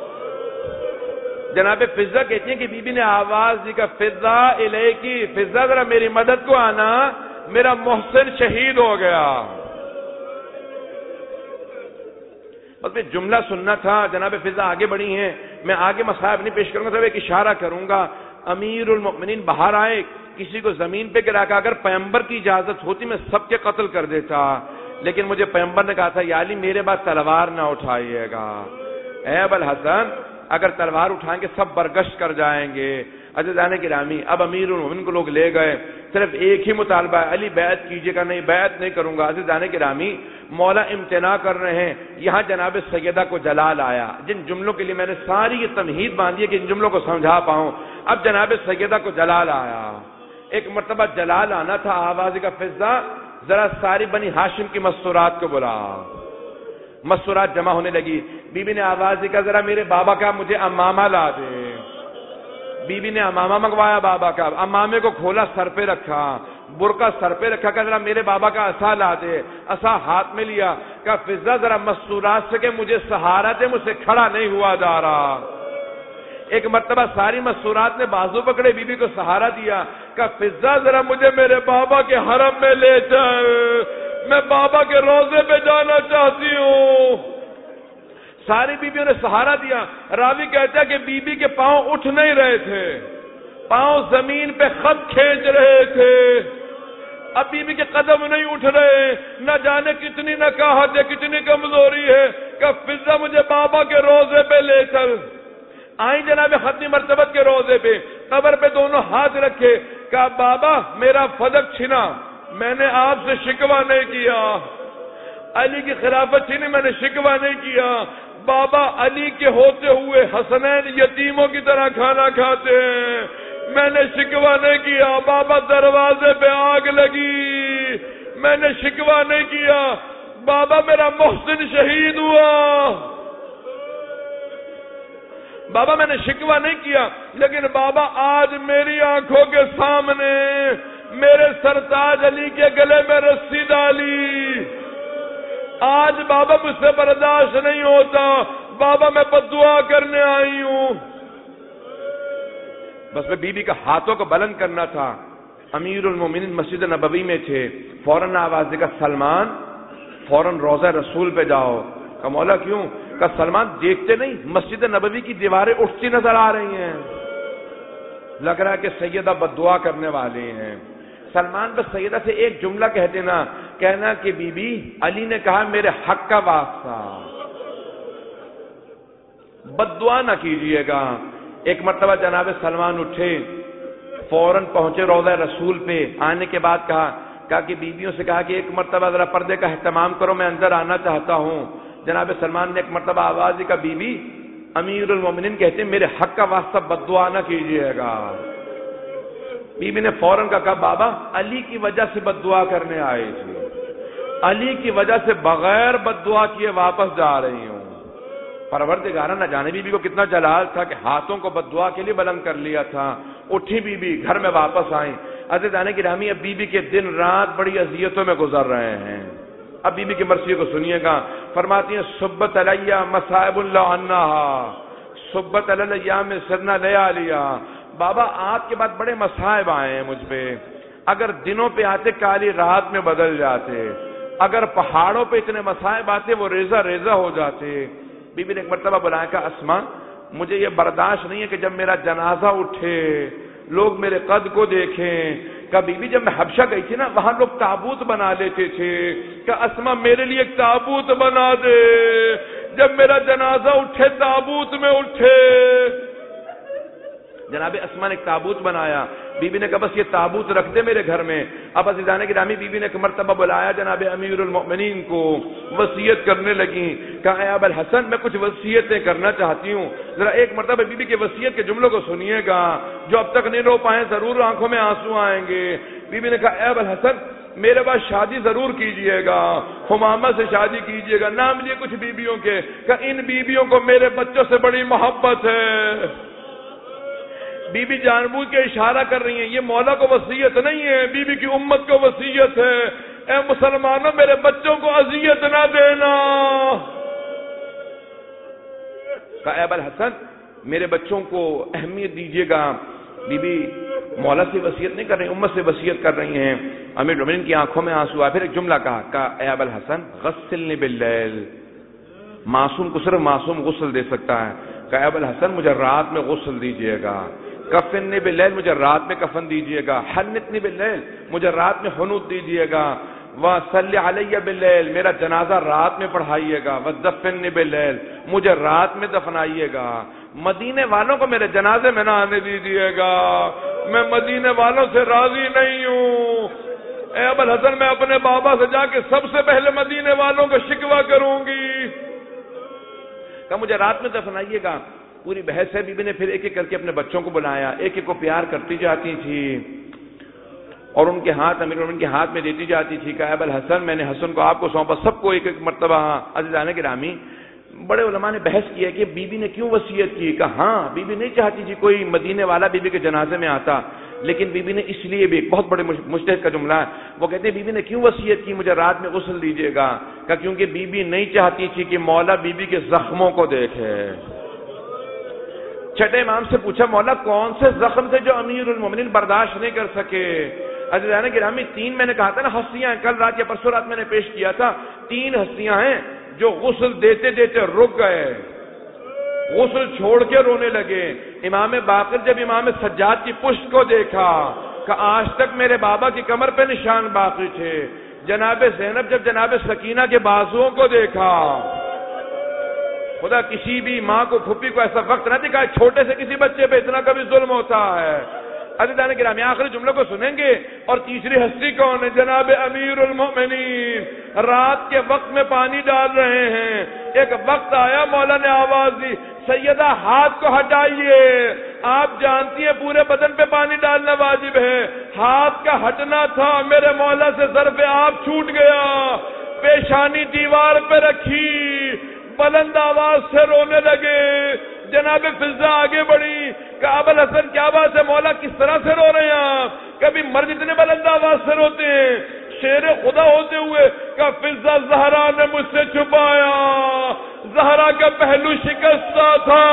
جناب فضہ کہتی ہیں کہ بی بی نے آواز دی کہ فضہ الیکی، فضہ ذرا میری مدد کو آنا، میرا محسن شہید ہو گیا. بس میں جملہ سننا تھا. جناب فضہ آگے بڑھی ہیں، میں آگے مصائب نہیں پیش کروں گا، صرف ایک اشارہ کروں گا. امیر المؤمنین باہر آئے، کسی کو زمین پہ گرا کے اگر پیغمبر کی اجازت ہوتی میں سب کے قتل کر دیتا، لیکن مجھے پیغمبر نے کہا تھا یا علی میرے بعد تلوار نہ اٹھائیے گا. اے ابو الحسن اگر تلوار اٹھائیں گے سب برگشت کر جائیں گے. عزیزان گرامی اب امیر المومنین کو لوگ لے گئے، صرف ایک ہی مطالبہ ہے، علی بیعت کیجیے گا. نہیں بیعت نہیں کروں گا. عزیزان گرامی مولا امتناع کر رہے ہیں. یہاں جناب سیدہ کو جلال آیا. جن جملوں کے لیے میں نے ساری یہ تمہید باندھی ہے کہ ان جملوں کو سمجھا پاؤں، اب جناب سیدہ کو جلال آیا. ایک مرتبہ جلال آنا تھا، آواز کا فضہ ذرا ساری بنی ہاشم کی مستورات کو بلا. مستورات جمع ہونے لگی. بی بی نے آواز دی کہ ذرا میرے بابا کا مجھے امامہ لا دے. بی بی نے امامہ منگوایا بابا کا. امامے کو کھولا، سر پہ رکھا، برقع سر پہ رکھا کہ ذرا میرے بابا کا عصا لا دے. عصا ہاتھ میں لیا کہ فضہ ذرا مستورات سے کہ مجھے سہارا دے، مجھ سے کھڑا نہیں ہوا جا رہا. ایک مرتبہ ساری مستورات نے بازو پکڑے، بی بی کو سہارا دیا کہ فضہ ذرا مجھے میرے بابا کے حرم میں لے چل، میں بابا کے روضے پہ جانا چاہتی ہوں. ساری بیبیوں نے سہارا دیا. راوی کہتا ہے کہ بی بی کے پاؤں اٹھ نہیں رہے تھے، پاؤں زمین پہ خط کھینچ رہے تھے. اب بی بی کے قدم نہیں اٹھ رہے. نہ جانے کتنی نکاہت ہے، کتنی کمزوری ہے کہ فضہ مجھے بابا کے روضے پہ لے چل. آئیں جناب ختمی مرتبت کے روضے پہ، قبر پہ دونوں ہاتھ رکھے. کہا بابا میرا فدق چھنا، میں نے آپ سے شکوہ نہیں کیا. علی کی خلافت چھینی، میں نے شکوہ نہیں کیا. بابا علی کے ہوتے ہوئے حسنین یتیموں کی طرح کھانا کھاتے ہیں، میں نے شکوہ نہیں کیا. بابا دروازے پہ آگ لگی، میں نے شکوہ نہیں کیا. بابا میرا محسن شہید ہوا. بابا میں نے شکوہ نہیں کیا، لیکن بابا آج میری آنکھوں کے سامنے میرے سرتاج علی کے گلے میں رسی ڈالی. آج بابا مجھ سے برداشت نہیں ہوتا. بابا میں بددعا کرنے آئی ہوں. بس میں بی بی کا ہاتھوں کو بلند کرنا تھا. امیر المومنین مسجد نبوی میں تھے. فوراً آواز دے کر سلمان فوراً روضہ رسول پہ جاؤ. کہ مولا کیوں؟ کہ سلمان دیکھتے نہیں مسجد نبوی کی دیواریں اٹھتی نظر آ رہی ہیں، لگ رہا ہے کہ سیدہ بددعا کرنے والے ہیں. سلمان بس سیدہ سے ایک جملہ کہہ دینا، کہنا کہ بی بی علی نے کہا میرے حق کا واسطہ بددعا نہ کیجیے گا. ایک مرتبہ جناب سلمان اٹھے، فوراً پہنچے روضہ رسول پہ. آنے کے بعد کہا کہ بیویوں سے کہا کہ ایک مرتبہ ذرا پردے کا اہتمام کرو، میں اندر آنا چاہتا ہوں. جناب سلمان نے ایک مرتبہ آواز دی کہ بی بی امیر المومنین کہتے ہیں میرے حق کا واسطہ بددعا نہ کیجیے گا. بی بی نے فوراً کہا بابا علی کی وجہ سے بددعا کرنے آئے تھے، علی کی وجہ سے بغیر بددعا کیے واپس جا رہی ہوں. پروردگارہ نہ جانے بی بی کو کتنا جلال تھا کہ ہاتھوں کو بد دعا کے لیے بلند کر لیا تھا. اٹھی بی بی, گھر میں واپس آئیں. عزیزان گرامی, اب بی بی کے دن رات بڑی اذیتوں میں گزر رہے ہیں. اب بی بی کی مرثیے کو سنیے گا. فرماتی ہیں صبت علیہ مصائب اللہ عنہا, صبت علی الایام سرنا لیالیا. بابا آپ کے بعد بڑے مصائب آئے ہیں مجھ پہ. اگر دنوں پہ آتے کالی رات میں بدل جاتے, اگر پہاڑوں پہ اتنے مصائب آتے وہ ریزہ ریزہ ہو جاتے. بی بی نے ایک مرتبہ بلایا, کہا اسما مجھے یہ برداشت نہیں ہے کہ جب میرا جنازہ اٹھے لوگ میرے قد کو دیکھیں. کہا بی بی جب میں حبشہ گئی تھی نا وہاں لوگ تابوت بنا لیتے تھے. کہا اسما میرے لیے ایک تابوت بنا دے, جب میرا جنازہ اٹھے تابوت میں اٹھے. جناب اسما نے ایک تابوت بنایا. بی بی نے کہا بس یہ تابوت رکھ دے میرے گھر میں. اب عزیزان گرامی, بی بی نے ایک مرتبہ بلایا جناب امیر المؤمنین کو, وصیت کرنے لگی. کہا اے ابا الحسن میں کچھ وصیتیں کرنا چاہتی ہوں, ذرا ایک مرتبہ بی بی کے وصیت کے جملوں کو سنیے گا. جو اب تک نہیں رو پائے ضرور آنکھوں میں آنسو آئیں گے. بی بی نے کہا اے ابا الحسن میرے پاس شادی ضرور کیجئے گا, حمامہ سے شادی کیجئے گا. نام لیے کچھ بیویوں کے. کہ ان بیویوں کو میرے بچوں سے بڑی محبت ہے. بی بی جان بوجھ کے اشارہ کر رہی ہیں, یہ مولا کو وصیت نہیں ہے, بی بی کی امت کو وصیت ہے. اے مسلمانوں میرے بچوں کو اذیت نہ دینا. کہا اے ابا الحسن میرے بچوں کو اہمیت دیجیے گا. بی بی مولا سے وصیت نہیں کر رہی, امت سے وصیت کر رہی ہیں. امیر المؤمنین کی آنکھوں میں آنسو آئے. پھر ایک جملہ کہا اے ابا الحسن غسلنی باللیل, معصوم کو صرف معصوم غسل دے سکتا ہے. کہا اے ابا الحسن مجھے رات میں غسل دیجیے گا. کفنی باللیل مجھے رات میں کفن دیجیے گا. حنتنی باللیل مجھے رات میں حنوت دیجیے گا. وصلی علیہ باللیل میرا جنازہ رات میں پڑھائیے گا. ودفنی باللیل مجھے رات میں دفنائیے گا. مدینے والوں کو میرے جنازے میں نہ آنے دیجیے گا, میں مدینے والوں سے راضی نہیں ہوں. اے ابا الحسن میں اپنے بابا سے جا کے سب سے پہلے مدینے والوں کا شکوہ کروں گی. کہ مجھے رات میں دفنائیے گا. پوری بحث ہے. بی بی نے پھر ایک ایک کر کے اپنے بچوں کو بلایا, ایک ایک کو پیار کرتی جاتی تھی اور ان کے ہاتھ امیر المؤمنین کے ہاتھ میں دیتی جاتی تھی. کہ ابا الحسن میں نے حسن کو آپ کو سونپا. سب کو ایک ایک مرتبہ. عزیزان گرامی بڑے علماء نے بحث کیا کہ بی بی نے کیوں وصیت کی. کہ ہاں بی بی نہیں چاہتی تھی کوئی مدینے والا بی بی کے جنازے میں آتا, لیکن بی بی نے اس لیے بھی, ایک بہت بڑے مجتہد کا جملہ ہے, وہ کہتے ہیں بی بی نے کیوں وصیت کی مجھے رات میں غسل دیجیے گا. کہ کیونکہ بی بی نہیں چاہتی تھی کہ مولا بی بی کے زخموں کو دیکھے. چھٹے امام سے پوچھا مولا کون سے زخم تھے جو امیر المومنین برداشت نہیں کر سکے. عزیزان گرامی 3 میں نے کہا تھا نا ہستیاں, کل رات یا پرسوں رات میں نے پیش کیا تھا, 3 ہستیاں ہیں جو غسل دیتے دیتے رک گئے, غسل چھوڑ کے رونے لگے. امام باقر جب امام سجاد کی پشت کو دیکھا کہ آج تک میرے بابا کی کمر پہ نشان باقی تھے. جناب زینب جب جناب سکینہ کے بازوؤں کو دیکھا, خدا کسی بھی ماں کو پھوپھی کو ایسا وقت نہ دکھائے چھوٹے سے کسی بچے پہ اتنا کبھی ظلم ہوتا ہے. عزیزان گرامی آخری جملے کو سنیں گے. اور تیسری ہستی کون ہے؟ جناب امیر المؤمنین رات کے وقت میں پانی ڈال رہے ہیں. ایک وقت آیا مولا نے آواز دی سیدہ ہاتھ کو ہٹائیے. آپ جانتی ہیں پورے بدن پہ پانی ڈالنا واجب ہے, ہاتھ کا ہٹنا تھا. میرے مولا سے ظرف آپ چھوٹ گیا, پیشانی دیوار پہ رکھی, بلند آواز سے رونے لگے. جناب فضا آگے بڑھی کہ ابا الحسن کیا بات ہے مولا کس طرح سے رو رہے ہیں آپ؟ کبھی مرد اتنے بلند آواز سے روتے ہیں. شیر خدا ہوتے ہوئے کہ فضا زہرا نے مجھ سے چھپایا, زہرا کا پہلو شکستہ تھا.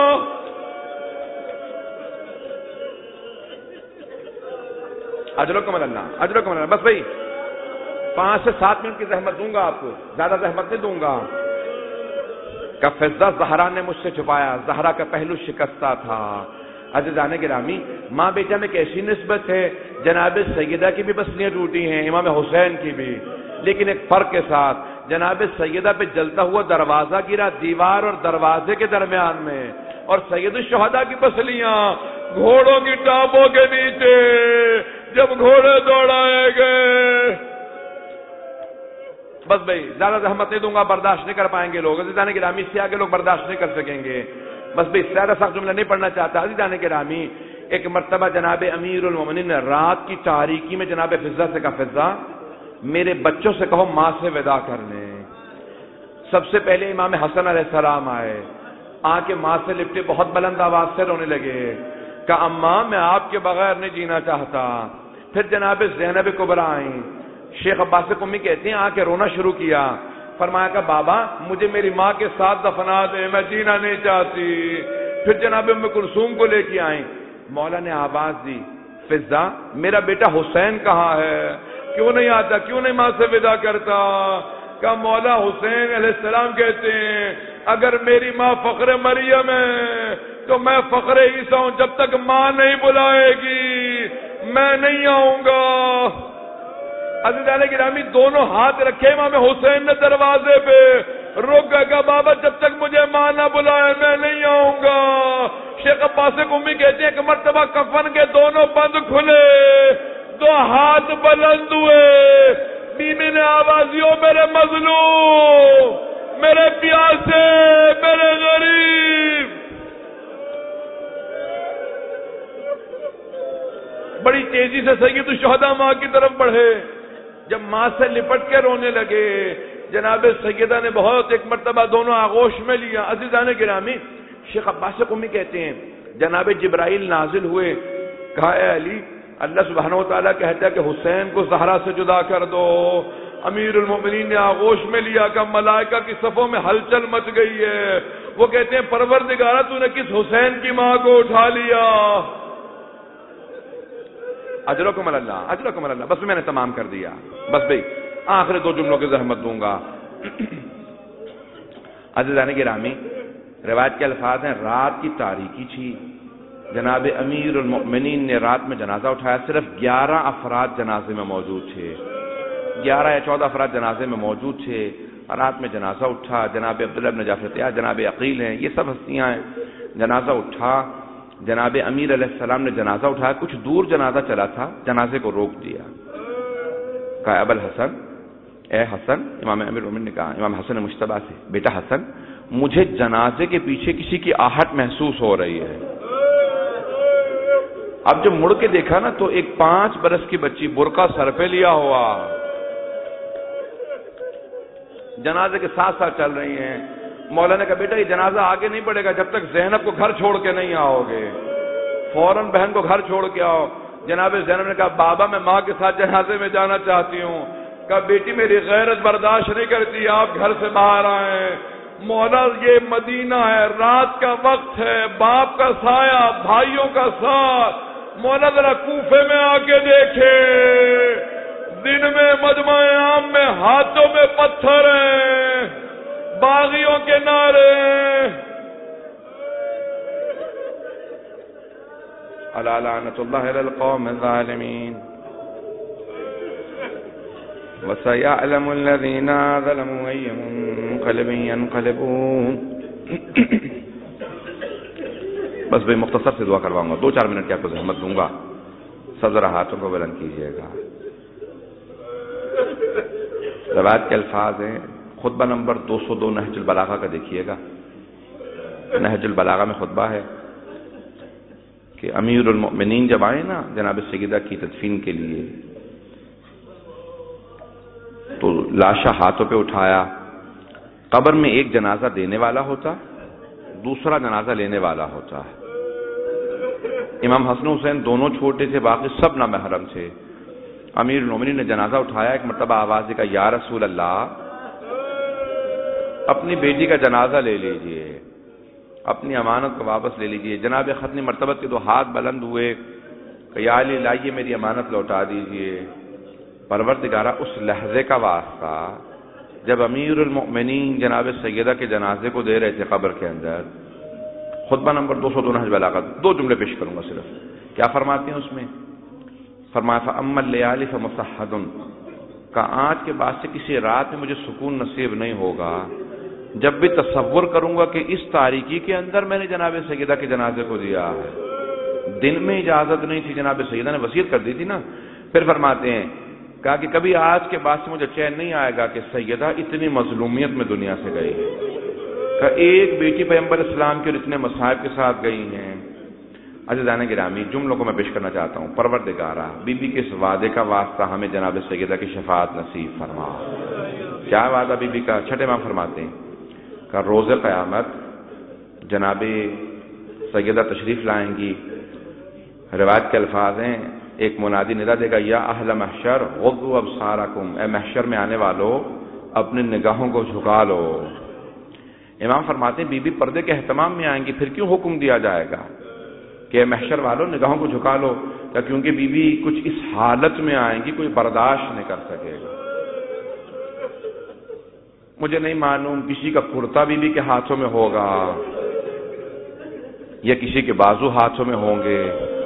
اجرکم اللہ, اجرکم اللہ. بس بھائی 5 سے 7 منٹ کی زحمت دوں گا آپ کو, زیادہ زحمت نہیں دوں گا. کہ فضا زہرا نے مجھ سے چھپایا, زہرا کا پہلو شکستہ تھا. عزیزان گرامی ماں بیٹا میں کیسی نسبت ہے؟ جناب سیدہ کی بھی بسلیاں ٹوٹی ہیں, امام حسین کی بھی, لیکن ایک فرق کے ساتھ. جناب سیدہ پہ جلتا ہوا دروازہ گرا دیوار اور دروازے کے درمیان میں, اور سید الشہداء کی بسلیاں گھوڑوں کی ٹانپوں کے نیچے جب گھوڑے دوڑائے گئے. بس بھائی زیادہ زحمت نہیں دوں گا, برداشت نہیں کر پائیں گے لوگ. عزیزان گرامی اس سے آگے لوگ برداشت نہیں کر سکیں گے. بس بھائی زیادہ سخت جملہ نہیں پڑھنا چاہتا. عزیزان گرامی ایک مرتبہ جناب امیر المومنین نے رات کی تاریکی میں جناب فضا سے کہا فضا میرے بچوں سے کہو ماں سے وداع کر لیں. سب سے پہلے امام حسن علیہ السلام آئے، آ کے ماں سے لپٹے، بہت بلند آواز سے رونے لگے، کہا اماں میں آپ کے بغیر نہیں جینا چاہتا۔ پھر جناب زینب کبریٰ آئیں، شیخ عباس قمی کہتے ہیں آ کے رونا شروع کیا، فرمایا کہ بابا مجھے میری ماں کے ساتھ دفنا دے، میں جینا نہیں چاہتی۔ پھر جناب ام کلثوم کو لے کے آئیں، مولا نے آواز دی فضا میرا بیٹا حسین کہاں ہے، کیوں نہیں آتا، کیوں نہیں ماں سے ودا کرتا؟ کہ مولا حسین علیہ السلام کہتے ہیں اگر میری ماں فخر مریم ہے تو میں فخر عیسیٰ ہوں، جب تک ماں نہیں بلائے گی میں نہیں آؤں گا۔ عزیزان گرامی دونوں ہاتھ رکھے امام حسین نے دروازے پہ، رک گیا بابا جب تک مجھے ماں نہ بلائے میں نہیں آؤں گا۔ شیخ عباس قمی کہتے ہیں کہ مرتبہ کفن کے دونوں بند کھلے، دو ہاتھ بلند ہوئے، بیوی نے آوازیوں میرے مظلوم، میرے پیاسے، میرے غریب، بڑی تیزی سے سید الشہداء ماں کی طرف بڑھے۔ جب ماں سے لپٹ کے رونے لگے، جناب سیدہ نے بہت ایک مرتبہ دونوں آغوش میں لیا۔ عزیزان گرامی شیخ عباس قمی کہتے ہیں جناب جبرائیل نازل ہوئے، کہا اے علی اللہ سبحانہ و تعالیٰ کہتا ہے کہ حسین کو زہرا سے جدا کر دو۔ امیر المومنین نے آغوش میں لیا کہ ملائکہ کی صفوں میں ہلچل مچ گئی ہے۔ وہ کہتے ہیں پروردگارہ تو نے کس حسین کی ماں کو اٹھا لیا؟ اجرکم اللہ، اجرکم اللہ، بس میں نے تمام کر دیا، بس بھئی آخری دو جملوں کی زحمت دوں گا۔ عزیزان گرامی روایت کے الفاظ ہیں رات کی تاریکی تھی، جناب امیر المؤمنین نے رات میں جنازہ اٹھایا، صرف 11 افراد جنازے میں موجود تھے، 11 یا 14 افراد جنازے میں موجود تھے، رات میں جنازہ اٹھا، جناب عبداللہ بن جعفر طیار، جناب عقیل ہیں، یہ سب ہستیاں ہیں، جنازہ اٹھا، جناب امیر علیہ السلام نے جنازہ اٹھایا، کچھ دور جنازہ چلا تھا، جنازے کو روک دیا، کہا ابو الحسن، اے حسن، امام امیر المؤمنین نے کہا امام حسن مجتبیٰ سے، بیٹا حسن مجھے جنازے کے پیچھے کسی کی آہٹ محسوس ہو رہی ہے۔ اب جب مڑ کے دیکھا نا تو ایک 5 برس کی بچی برقع سر پہ لیا ہوا جنازے کے ساتھ ساتھ چل رہی ہیں۔ مولا نے کہا بیٹا یہ جنازہ آگے نہیں بڑھے گا جب تک زینب کو گھر چھوڑ کے نہیں آؤ گے، فوراً بہن کو گھر چھوڑ کے آؤ۔ جناب زینب نے کہا بابا میں ماں کے ساتھ جنازے میں جانا چاہتی ہوں۔ کہا بیٹی میری غیرت برداشت نہیں کرتی، آپ گھر سے باہر آئیں۔ مولا یہ مدینہ ہے، رات کا وقت ہے، باپ کا سایہ، بھائیوں کا ساتھ، مولا ذرا کوفے میں آ کے دیکھے، دن میں مجمع عام میں ہاتھوں میں پتھر ہیں، باغیوں کے نعرے، الا لعنۃ اللہ علی القوم الظالمین وسيعلم الذين ظلموا أي منقلب ينقلبون۔ بس بھئی مختصر سے دعا کرواؤں گا، 2-4 منٹ کی آپ کو زحمت دوں گا، سب ذرا ہاتھوں کو بلند کیجیے گا۔ روایت کے الفاظ ہیں، خطبہ نمبر 202 نہج البلاغہ کا دیکھیے گا۔ نہج البلاغہ میں خطبہ ہے کہ امیر المؤمنین جب آئے نا جناب سیدہ کی تدفین کے لیے تو لاشا ہاتھوں پہ اٹھایا، قبر میں ایک جنازہ دینے والا ہوتا، دوسرا جنازہ لینے والا ہوتا ہے۔ امام حسن حسین دونوں چھوٹے تھے، باقی سب نامحرم تھے۔ امیر المومنین نے جنازہ اٹھایا، ایک مرتبہ آواز دی کہ یا رسول اللہ اپنی بیٹی کا جنازہ لے لیجئے، اپنی امانت کو واپس لے لیجئے۔ جناب ختنی مرتبت کے 2 ہاتھ بلند ہوئے کہ یا علی لائیے میری امانت لوٹا دیجئے۔ پروردگارہ اس لحظے کا واسطہ جب امیر المؤمنین جناب سیدہ کے جنازے کو دے رہے تھے قبر کے اندر، خطبہ نمبر 202 نہج البلاغہ 2 جملے پیش کروں گا صرف، کیا فرماتے ہیں اس میں؟ فرمایا فَأَمَّا اللَّيَالِ فَمُسَحَّدٌ، کہ آج کے بعد سے کسی رات میں مجھے سکون نصیب نہیں ہوگا جب بھی تصور کروں گا کہ اس تاریکی کے اندر میں نے جناب سیدہ کے جنازے کو دیا ہے۔ دن میں اجازت نہیں تھی، جناب سیدہ نے وصیت کر دی تھی نا۔ پھر فرماتے ہیں کہا کہ کبھی آج کے بعد سے مجھے چین نہیں آئے گا کہ سیدہ اتنی مظلومیت میں دنیا سے گئی ہے، کہ ایک بیٹی پیغمبر اسلام کے اور اتنے مصائب کے ساتھ گئی ہیں۔ عزیزان گرامی جملوں کو میں پیش کرنا چاہتا ہوں۔ پروردگارہ بی بی کے اس وعدے کا واسطہ ہمیں جناب سیدہ کی شفاعت نصیب فرما۔ کیا وعدہ بی بی کا؟ چھٹے امام فرماتے ہیں کہ روز قیامت جناب سیدہ تشریف لائیں گی. روایت کے الفاظ ہیں ایک منادی ندا دے گا یا اہل محشر غضوا ابصارکم، اے محشر میں آنے والو اپنی نگاہوں کو جھکا لو. امام فرماتے ہیں بی بی پردے کے اہتمام میں آئیں گی، پھر کیوں حکم دیا جائے گا کہ اے محشر والو نگاہوں کو جھکا لو؟ کیونکہ بی بی کچھ اس حالت میں آئیں گی کوئی برداشت نہیں کر سکے گا. مجھے نہیں معلوم کسی کا کرتا بی بی کے ہاتھوں میں ہوگا یا کسی کے بازو ہاتھوں میں ہوں گے،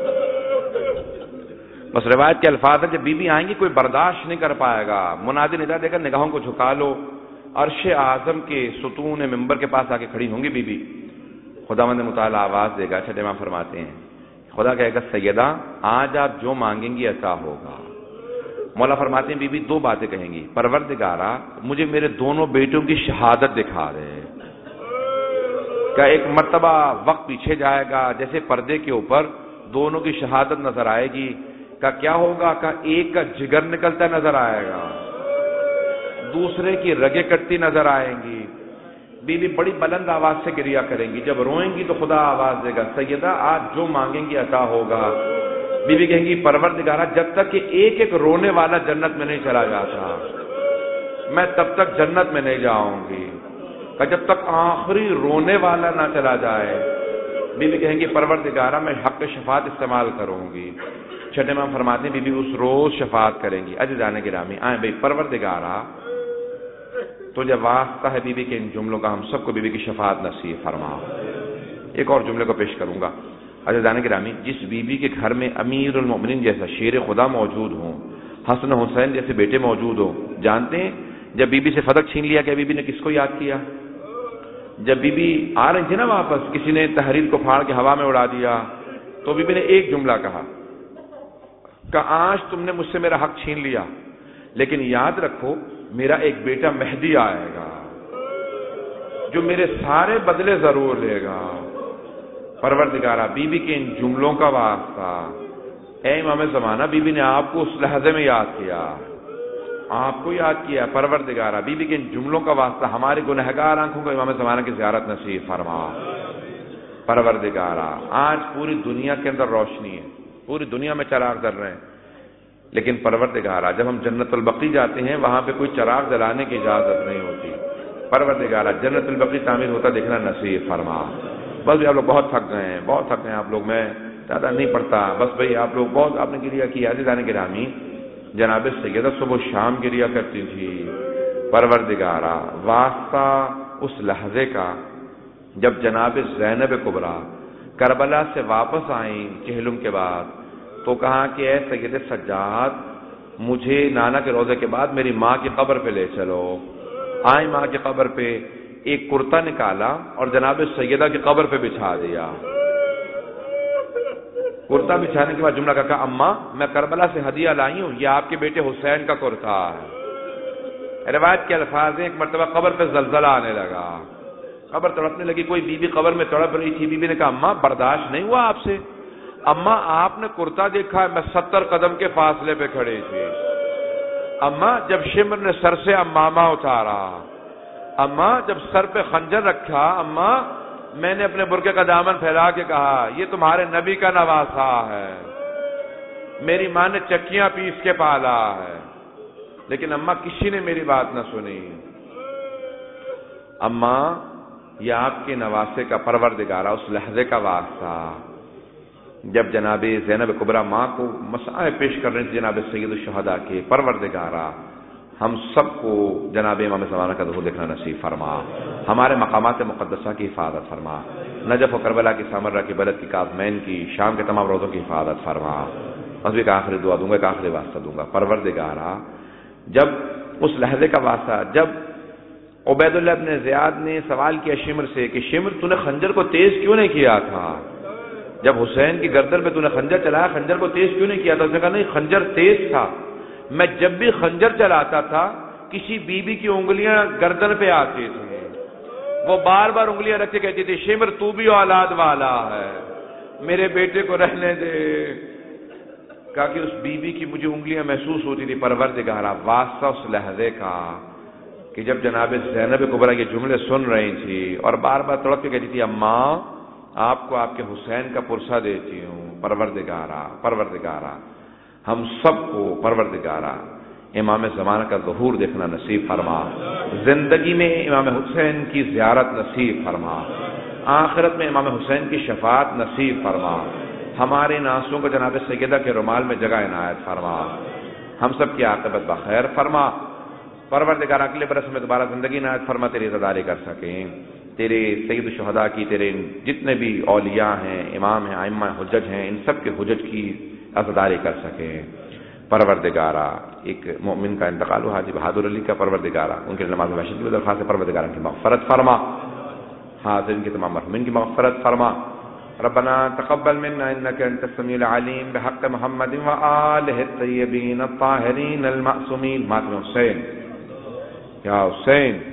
بس روایت کے الفاظ ہیں جب بی بی آئیں گی کوئی برداشت نہیں کر پائے گا. منادی ندا دے کر نگاہوں کو جھکا لو. عرش اعظم کے ستون ممبر کے پاس آ کے کھڑی ہوں گی بی بی. خداوند متعالی آواز دے گا. چھٹے امام فرماتے ہیں خدا کہے گا سیدہ آج آپ جو مانگیں گی عطا ہوگا. مولا فرماتے ہیں بی بی دو باتیں کہیں گی، پروردگارا مجھے میرے دونوں بیٹوں کی شہادت دکھا دے. کیا ایک مرتبہ وقت پیچھے جائے گا جیسے پردے کے اوپر دونوں کی شہادت نظر آئے گی. کیا ہوگا؟ کہ ایک کا جگر نکلتا نظر آئے گا، دوسرے کی رگیں کٹتی نظر آئیں گی. بی بی بڑی بلند آواز سے گریا کریں گی. جب روئیں گی تو خدا آواز دے گا سیدہ آج جو مانگیں گی عطا ہوگا. بی بی کہیں گی پروردگارا جب تک کہ ایک ایک رونے والا جنت میں نہیں چلا جاتا میں تب تک جنت میں نہیں جاؤں گی. کہ جب تک آخری رونے والا نہ چلا جائے. بی بی کہیں گی پروردگارا میں حق شفاعت استعمال کروں گی. چھٹے امام فرماتے ہیں بی بی اس روز شفاعت کریں گی. عزیزان گرامی آئیں بھائی پروردگارا تو جب واسطہ ہے بی بی کے ان جملوں کا ہم سب کو بی بی کی شفاعت نصیب فرما. ایک اور جملے کو پیش کروں گا. عزیزان گرامی جس بی بی کے گھر میں امیر المؤمنین جیسا شیر خدا موجود ہوں، حسن حسین جیسے بیٹے موجود ہوں، جانتے ہیں جب بی بی سے فدق چھین لیا کہ بی بی نے کس کو یاد کیا؟ جب بی بی آ رہی تھی نا واپس کسی نے تحریر کو پھاڑ کے ہوا میں اڑا دیا تو بی بی نے ایک جملہ کہا کہ آج تم نے مجھ سے میرا حق چھین لیا لیکن یاد رکھو میرا ایک بیٹا مہدی آئے گا جو میرے سارے بدلے ضرور لے گا. پروردگارا بی بی کے ان جملوں کا واسطہ اے امام زمانہ بی بی نے آپ کو اس لحظے میں یاد کیا، آپ کو یاد کیا. پروردگارا بی بی کے ان جملوں کا واسطہ ہمارے گنہگار آنکھوں کو امام زمانہ کی زیارت نصیب فرما. پروردگارا آج پوری دنیا کے اندر روشنی ہے، پوری دنیا میں چراغ جل رہے ہیں، لیکن پروردگارا جب ہم جنت البقیع جاتے ہیں وہاں پہ کوئی چراغ جلانے کی اجازت نہیں ہوتی. پروردگارا جنت البقیع تعمیر ہوتا دیکھنا نصیب فرما. بس بھی آپ لوگ بہت تھک گئے ہیں، بہت تھک گئے ہیں آپ لوگ. میں زیادہ نہیں پڑھتا، بس بھائی آپ لوگ بہت آپ نے گریا کیا. عزیزان گرامی جناب سیدہ صبح و شام گریا کرتی تھی. پروردگارا واسطہ اس لحظے کا جب جناب زینب کبریٰ کربلا سے واپس آئیں چہلم کے بعد تو کہا کہ اے سید سجاد مجھے نانا کے روزے کے بعد میری ماں کی قبر پہ لے چلو. آئیں ماں کی قبر پہ، ایک کرتا نکالا اور جناب سیدہ کی قبر پہ بچھا دیا. کرتا بچھانے کے بعد جملہ کہا اماں میں کربلا سے ہدیہ لائی ہوں، یہ آپ کے بیٹے حسین کا کرتا ہے. روایت کے الفاظ ہیں ایک مرتبہ قبر پہ زلزلہ آنے لگا، قبر تڑپنے لگی. کوئی بی بی قبر میں تڑپ رہی تھی. بی بی نے کہا اماں برداشت نہیں ہوا آپ سے؟ اماں آپ نے کرتا دیکھا ہے، میں 70 قدم کے فاصلے پہ کھڑی تھی. اماں جب شمر نے سر سے امامہ اتارا، اماں جب سر پہ خنجر رکھا، اماں میں نے اپنے برقع کا دامن پھیلا کے کہا یہ تمہارے نبی کا نواسا ہے. میری ماں نے چکیاں پیس کے پالا ہے، لیکن اماں کسی نے میری بات نہ سنی. اماں یہ آپ کے نواسے کا پروردگارا اس لحظے کا واسطہ جب جناب زینب کبریٰ ماں کو مسائل پیش کر رہے تھے جناب سید الشہداء کے. پروردگارا ہم سب کو جناب امام زمانہ کا ظہور دیکھنا نصیب فرما. ہمارے مقامات مقدسہ کی حفاظت فرما. نجف و کربلا کی سامرہ کی بلد کی کاظمین کی شام کے تمام روزوں کی حفاظت فرما. بس ایک آخری دعا دوں گا، ایک آخری واسطہ دوں گا. پروردگارا جب اس لحظے کا واسطہ جب عبید اللہ ابن زیاد نے سوال کیا شمر سے کہ شمر تو نے خنجر کو تیز کیوں نہیں کیا تھا؟ جب حسین کی گردن پہ تو نے خنجر چلایا خنجر کو تیز کیوں نہیں کیا تھا؟ اس نے کہا نہیں خنجر تیز تھا، میں جب بھی خنجر چلاتا تھا کسی بی بی کی انگلیاں گردن پہ آتی تھی، وہ بار بار انگلیاں رکھ کے کہتی تھی شمر تو بھی اولاد والا ہے، میرے بیٹے کو رہنے دے. کہا کہ اس بی بی کی مجھے انگلیاں محسوس ہوتی تھی. پروردگارا واسطہ اس لحظے کا کہ جب جناب زینب کبریٰ یہ جملے سن رہی تھی اور بار بار تڑپ کے کہتی تھی اماں آپ کو آپ کے حسین کا پرسہ دیتی ہوں، پروردگارا پروردگارا ہم سب کو پروردگارا امام زمانہ کا ظہور دیکھنا نصیب فرما، زندگی میں امام حسین کی زیارت نصیب فرما، آخرت میں امام حسین کی شفاعت نصیب فرما، ہمارے ناسوں کو جناب سیدہ کے رومال میں جگہ عنایت فرما، ہم سب کی عاقبت بخیر فرما، پروردگار اگلے برس میں دوبارہ زندگی عنایت فرما، تیری عزاداری کر سکیں، تیرے سید الشہداء کی، تیرے جتنے بھی اولیاء ہیں، امام ہیں، ائمہ حجج ہیں، ان سب کے حجج کی عزاداری کر سکیں۔ پروردگارا ایک مومن کا انتقال ہوا حاجی بہادر علی کا، پروردگارا ان کے نماز وحشت کی درخواست ہے، پروردگارا کی مغفرت فرما، حاضرین کی تمام مرحومین کی مغفرت فرما۔ ربنا تقبل منا انك انت السميع العليم بحق محمد وآله الطيبين الطاهرين المعصومين۔ ماتم حسین یا حسین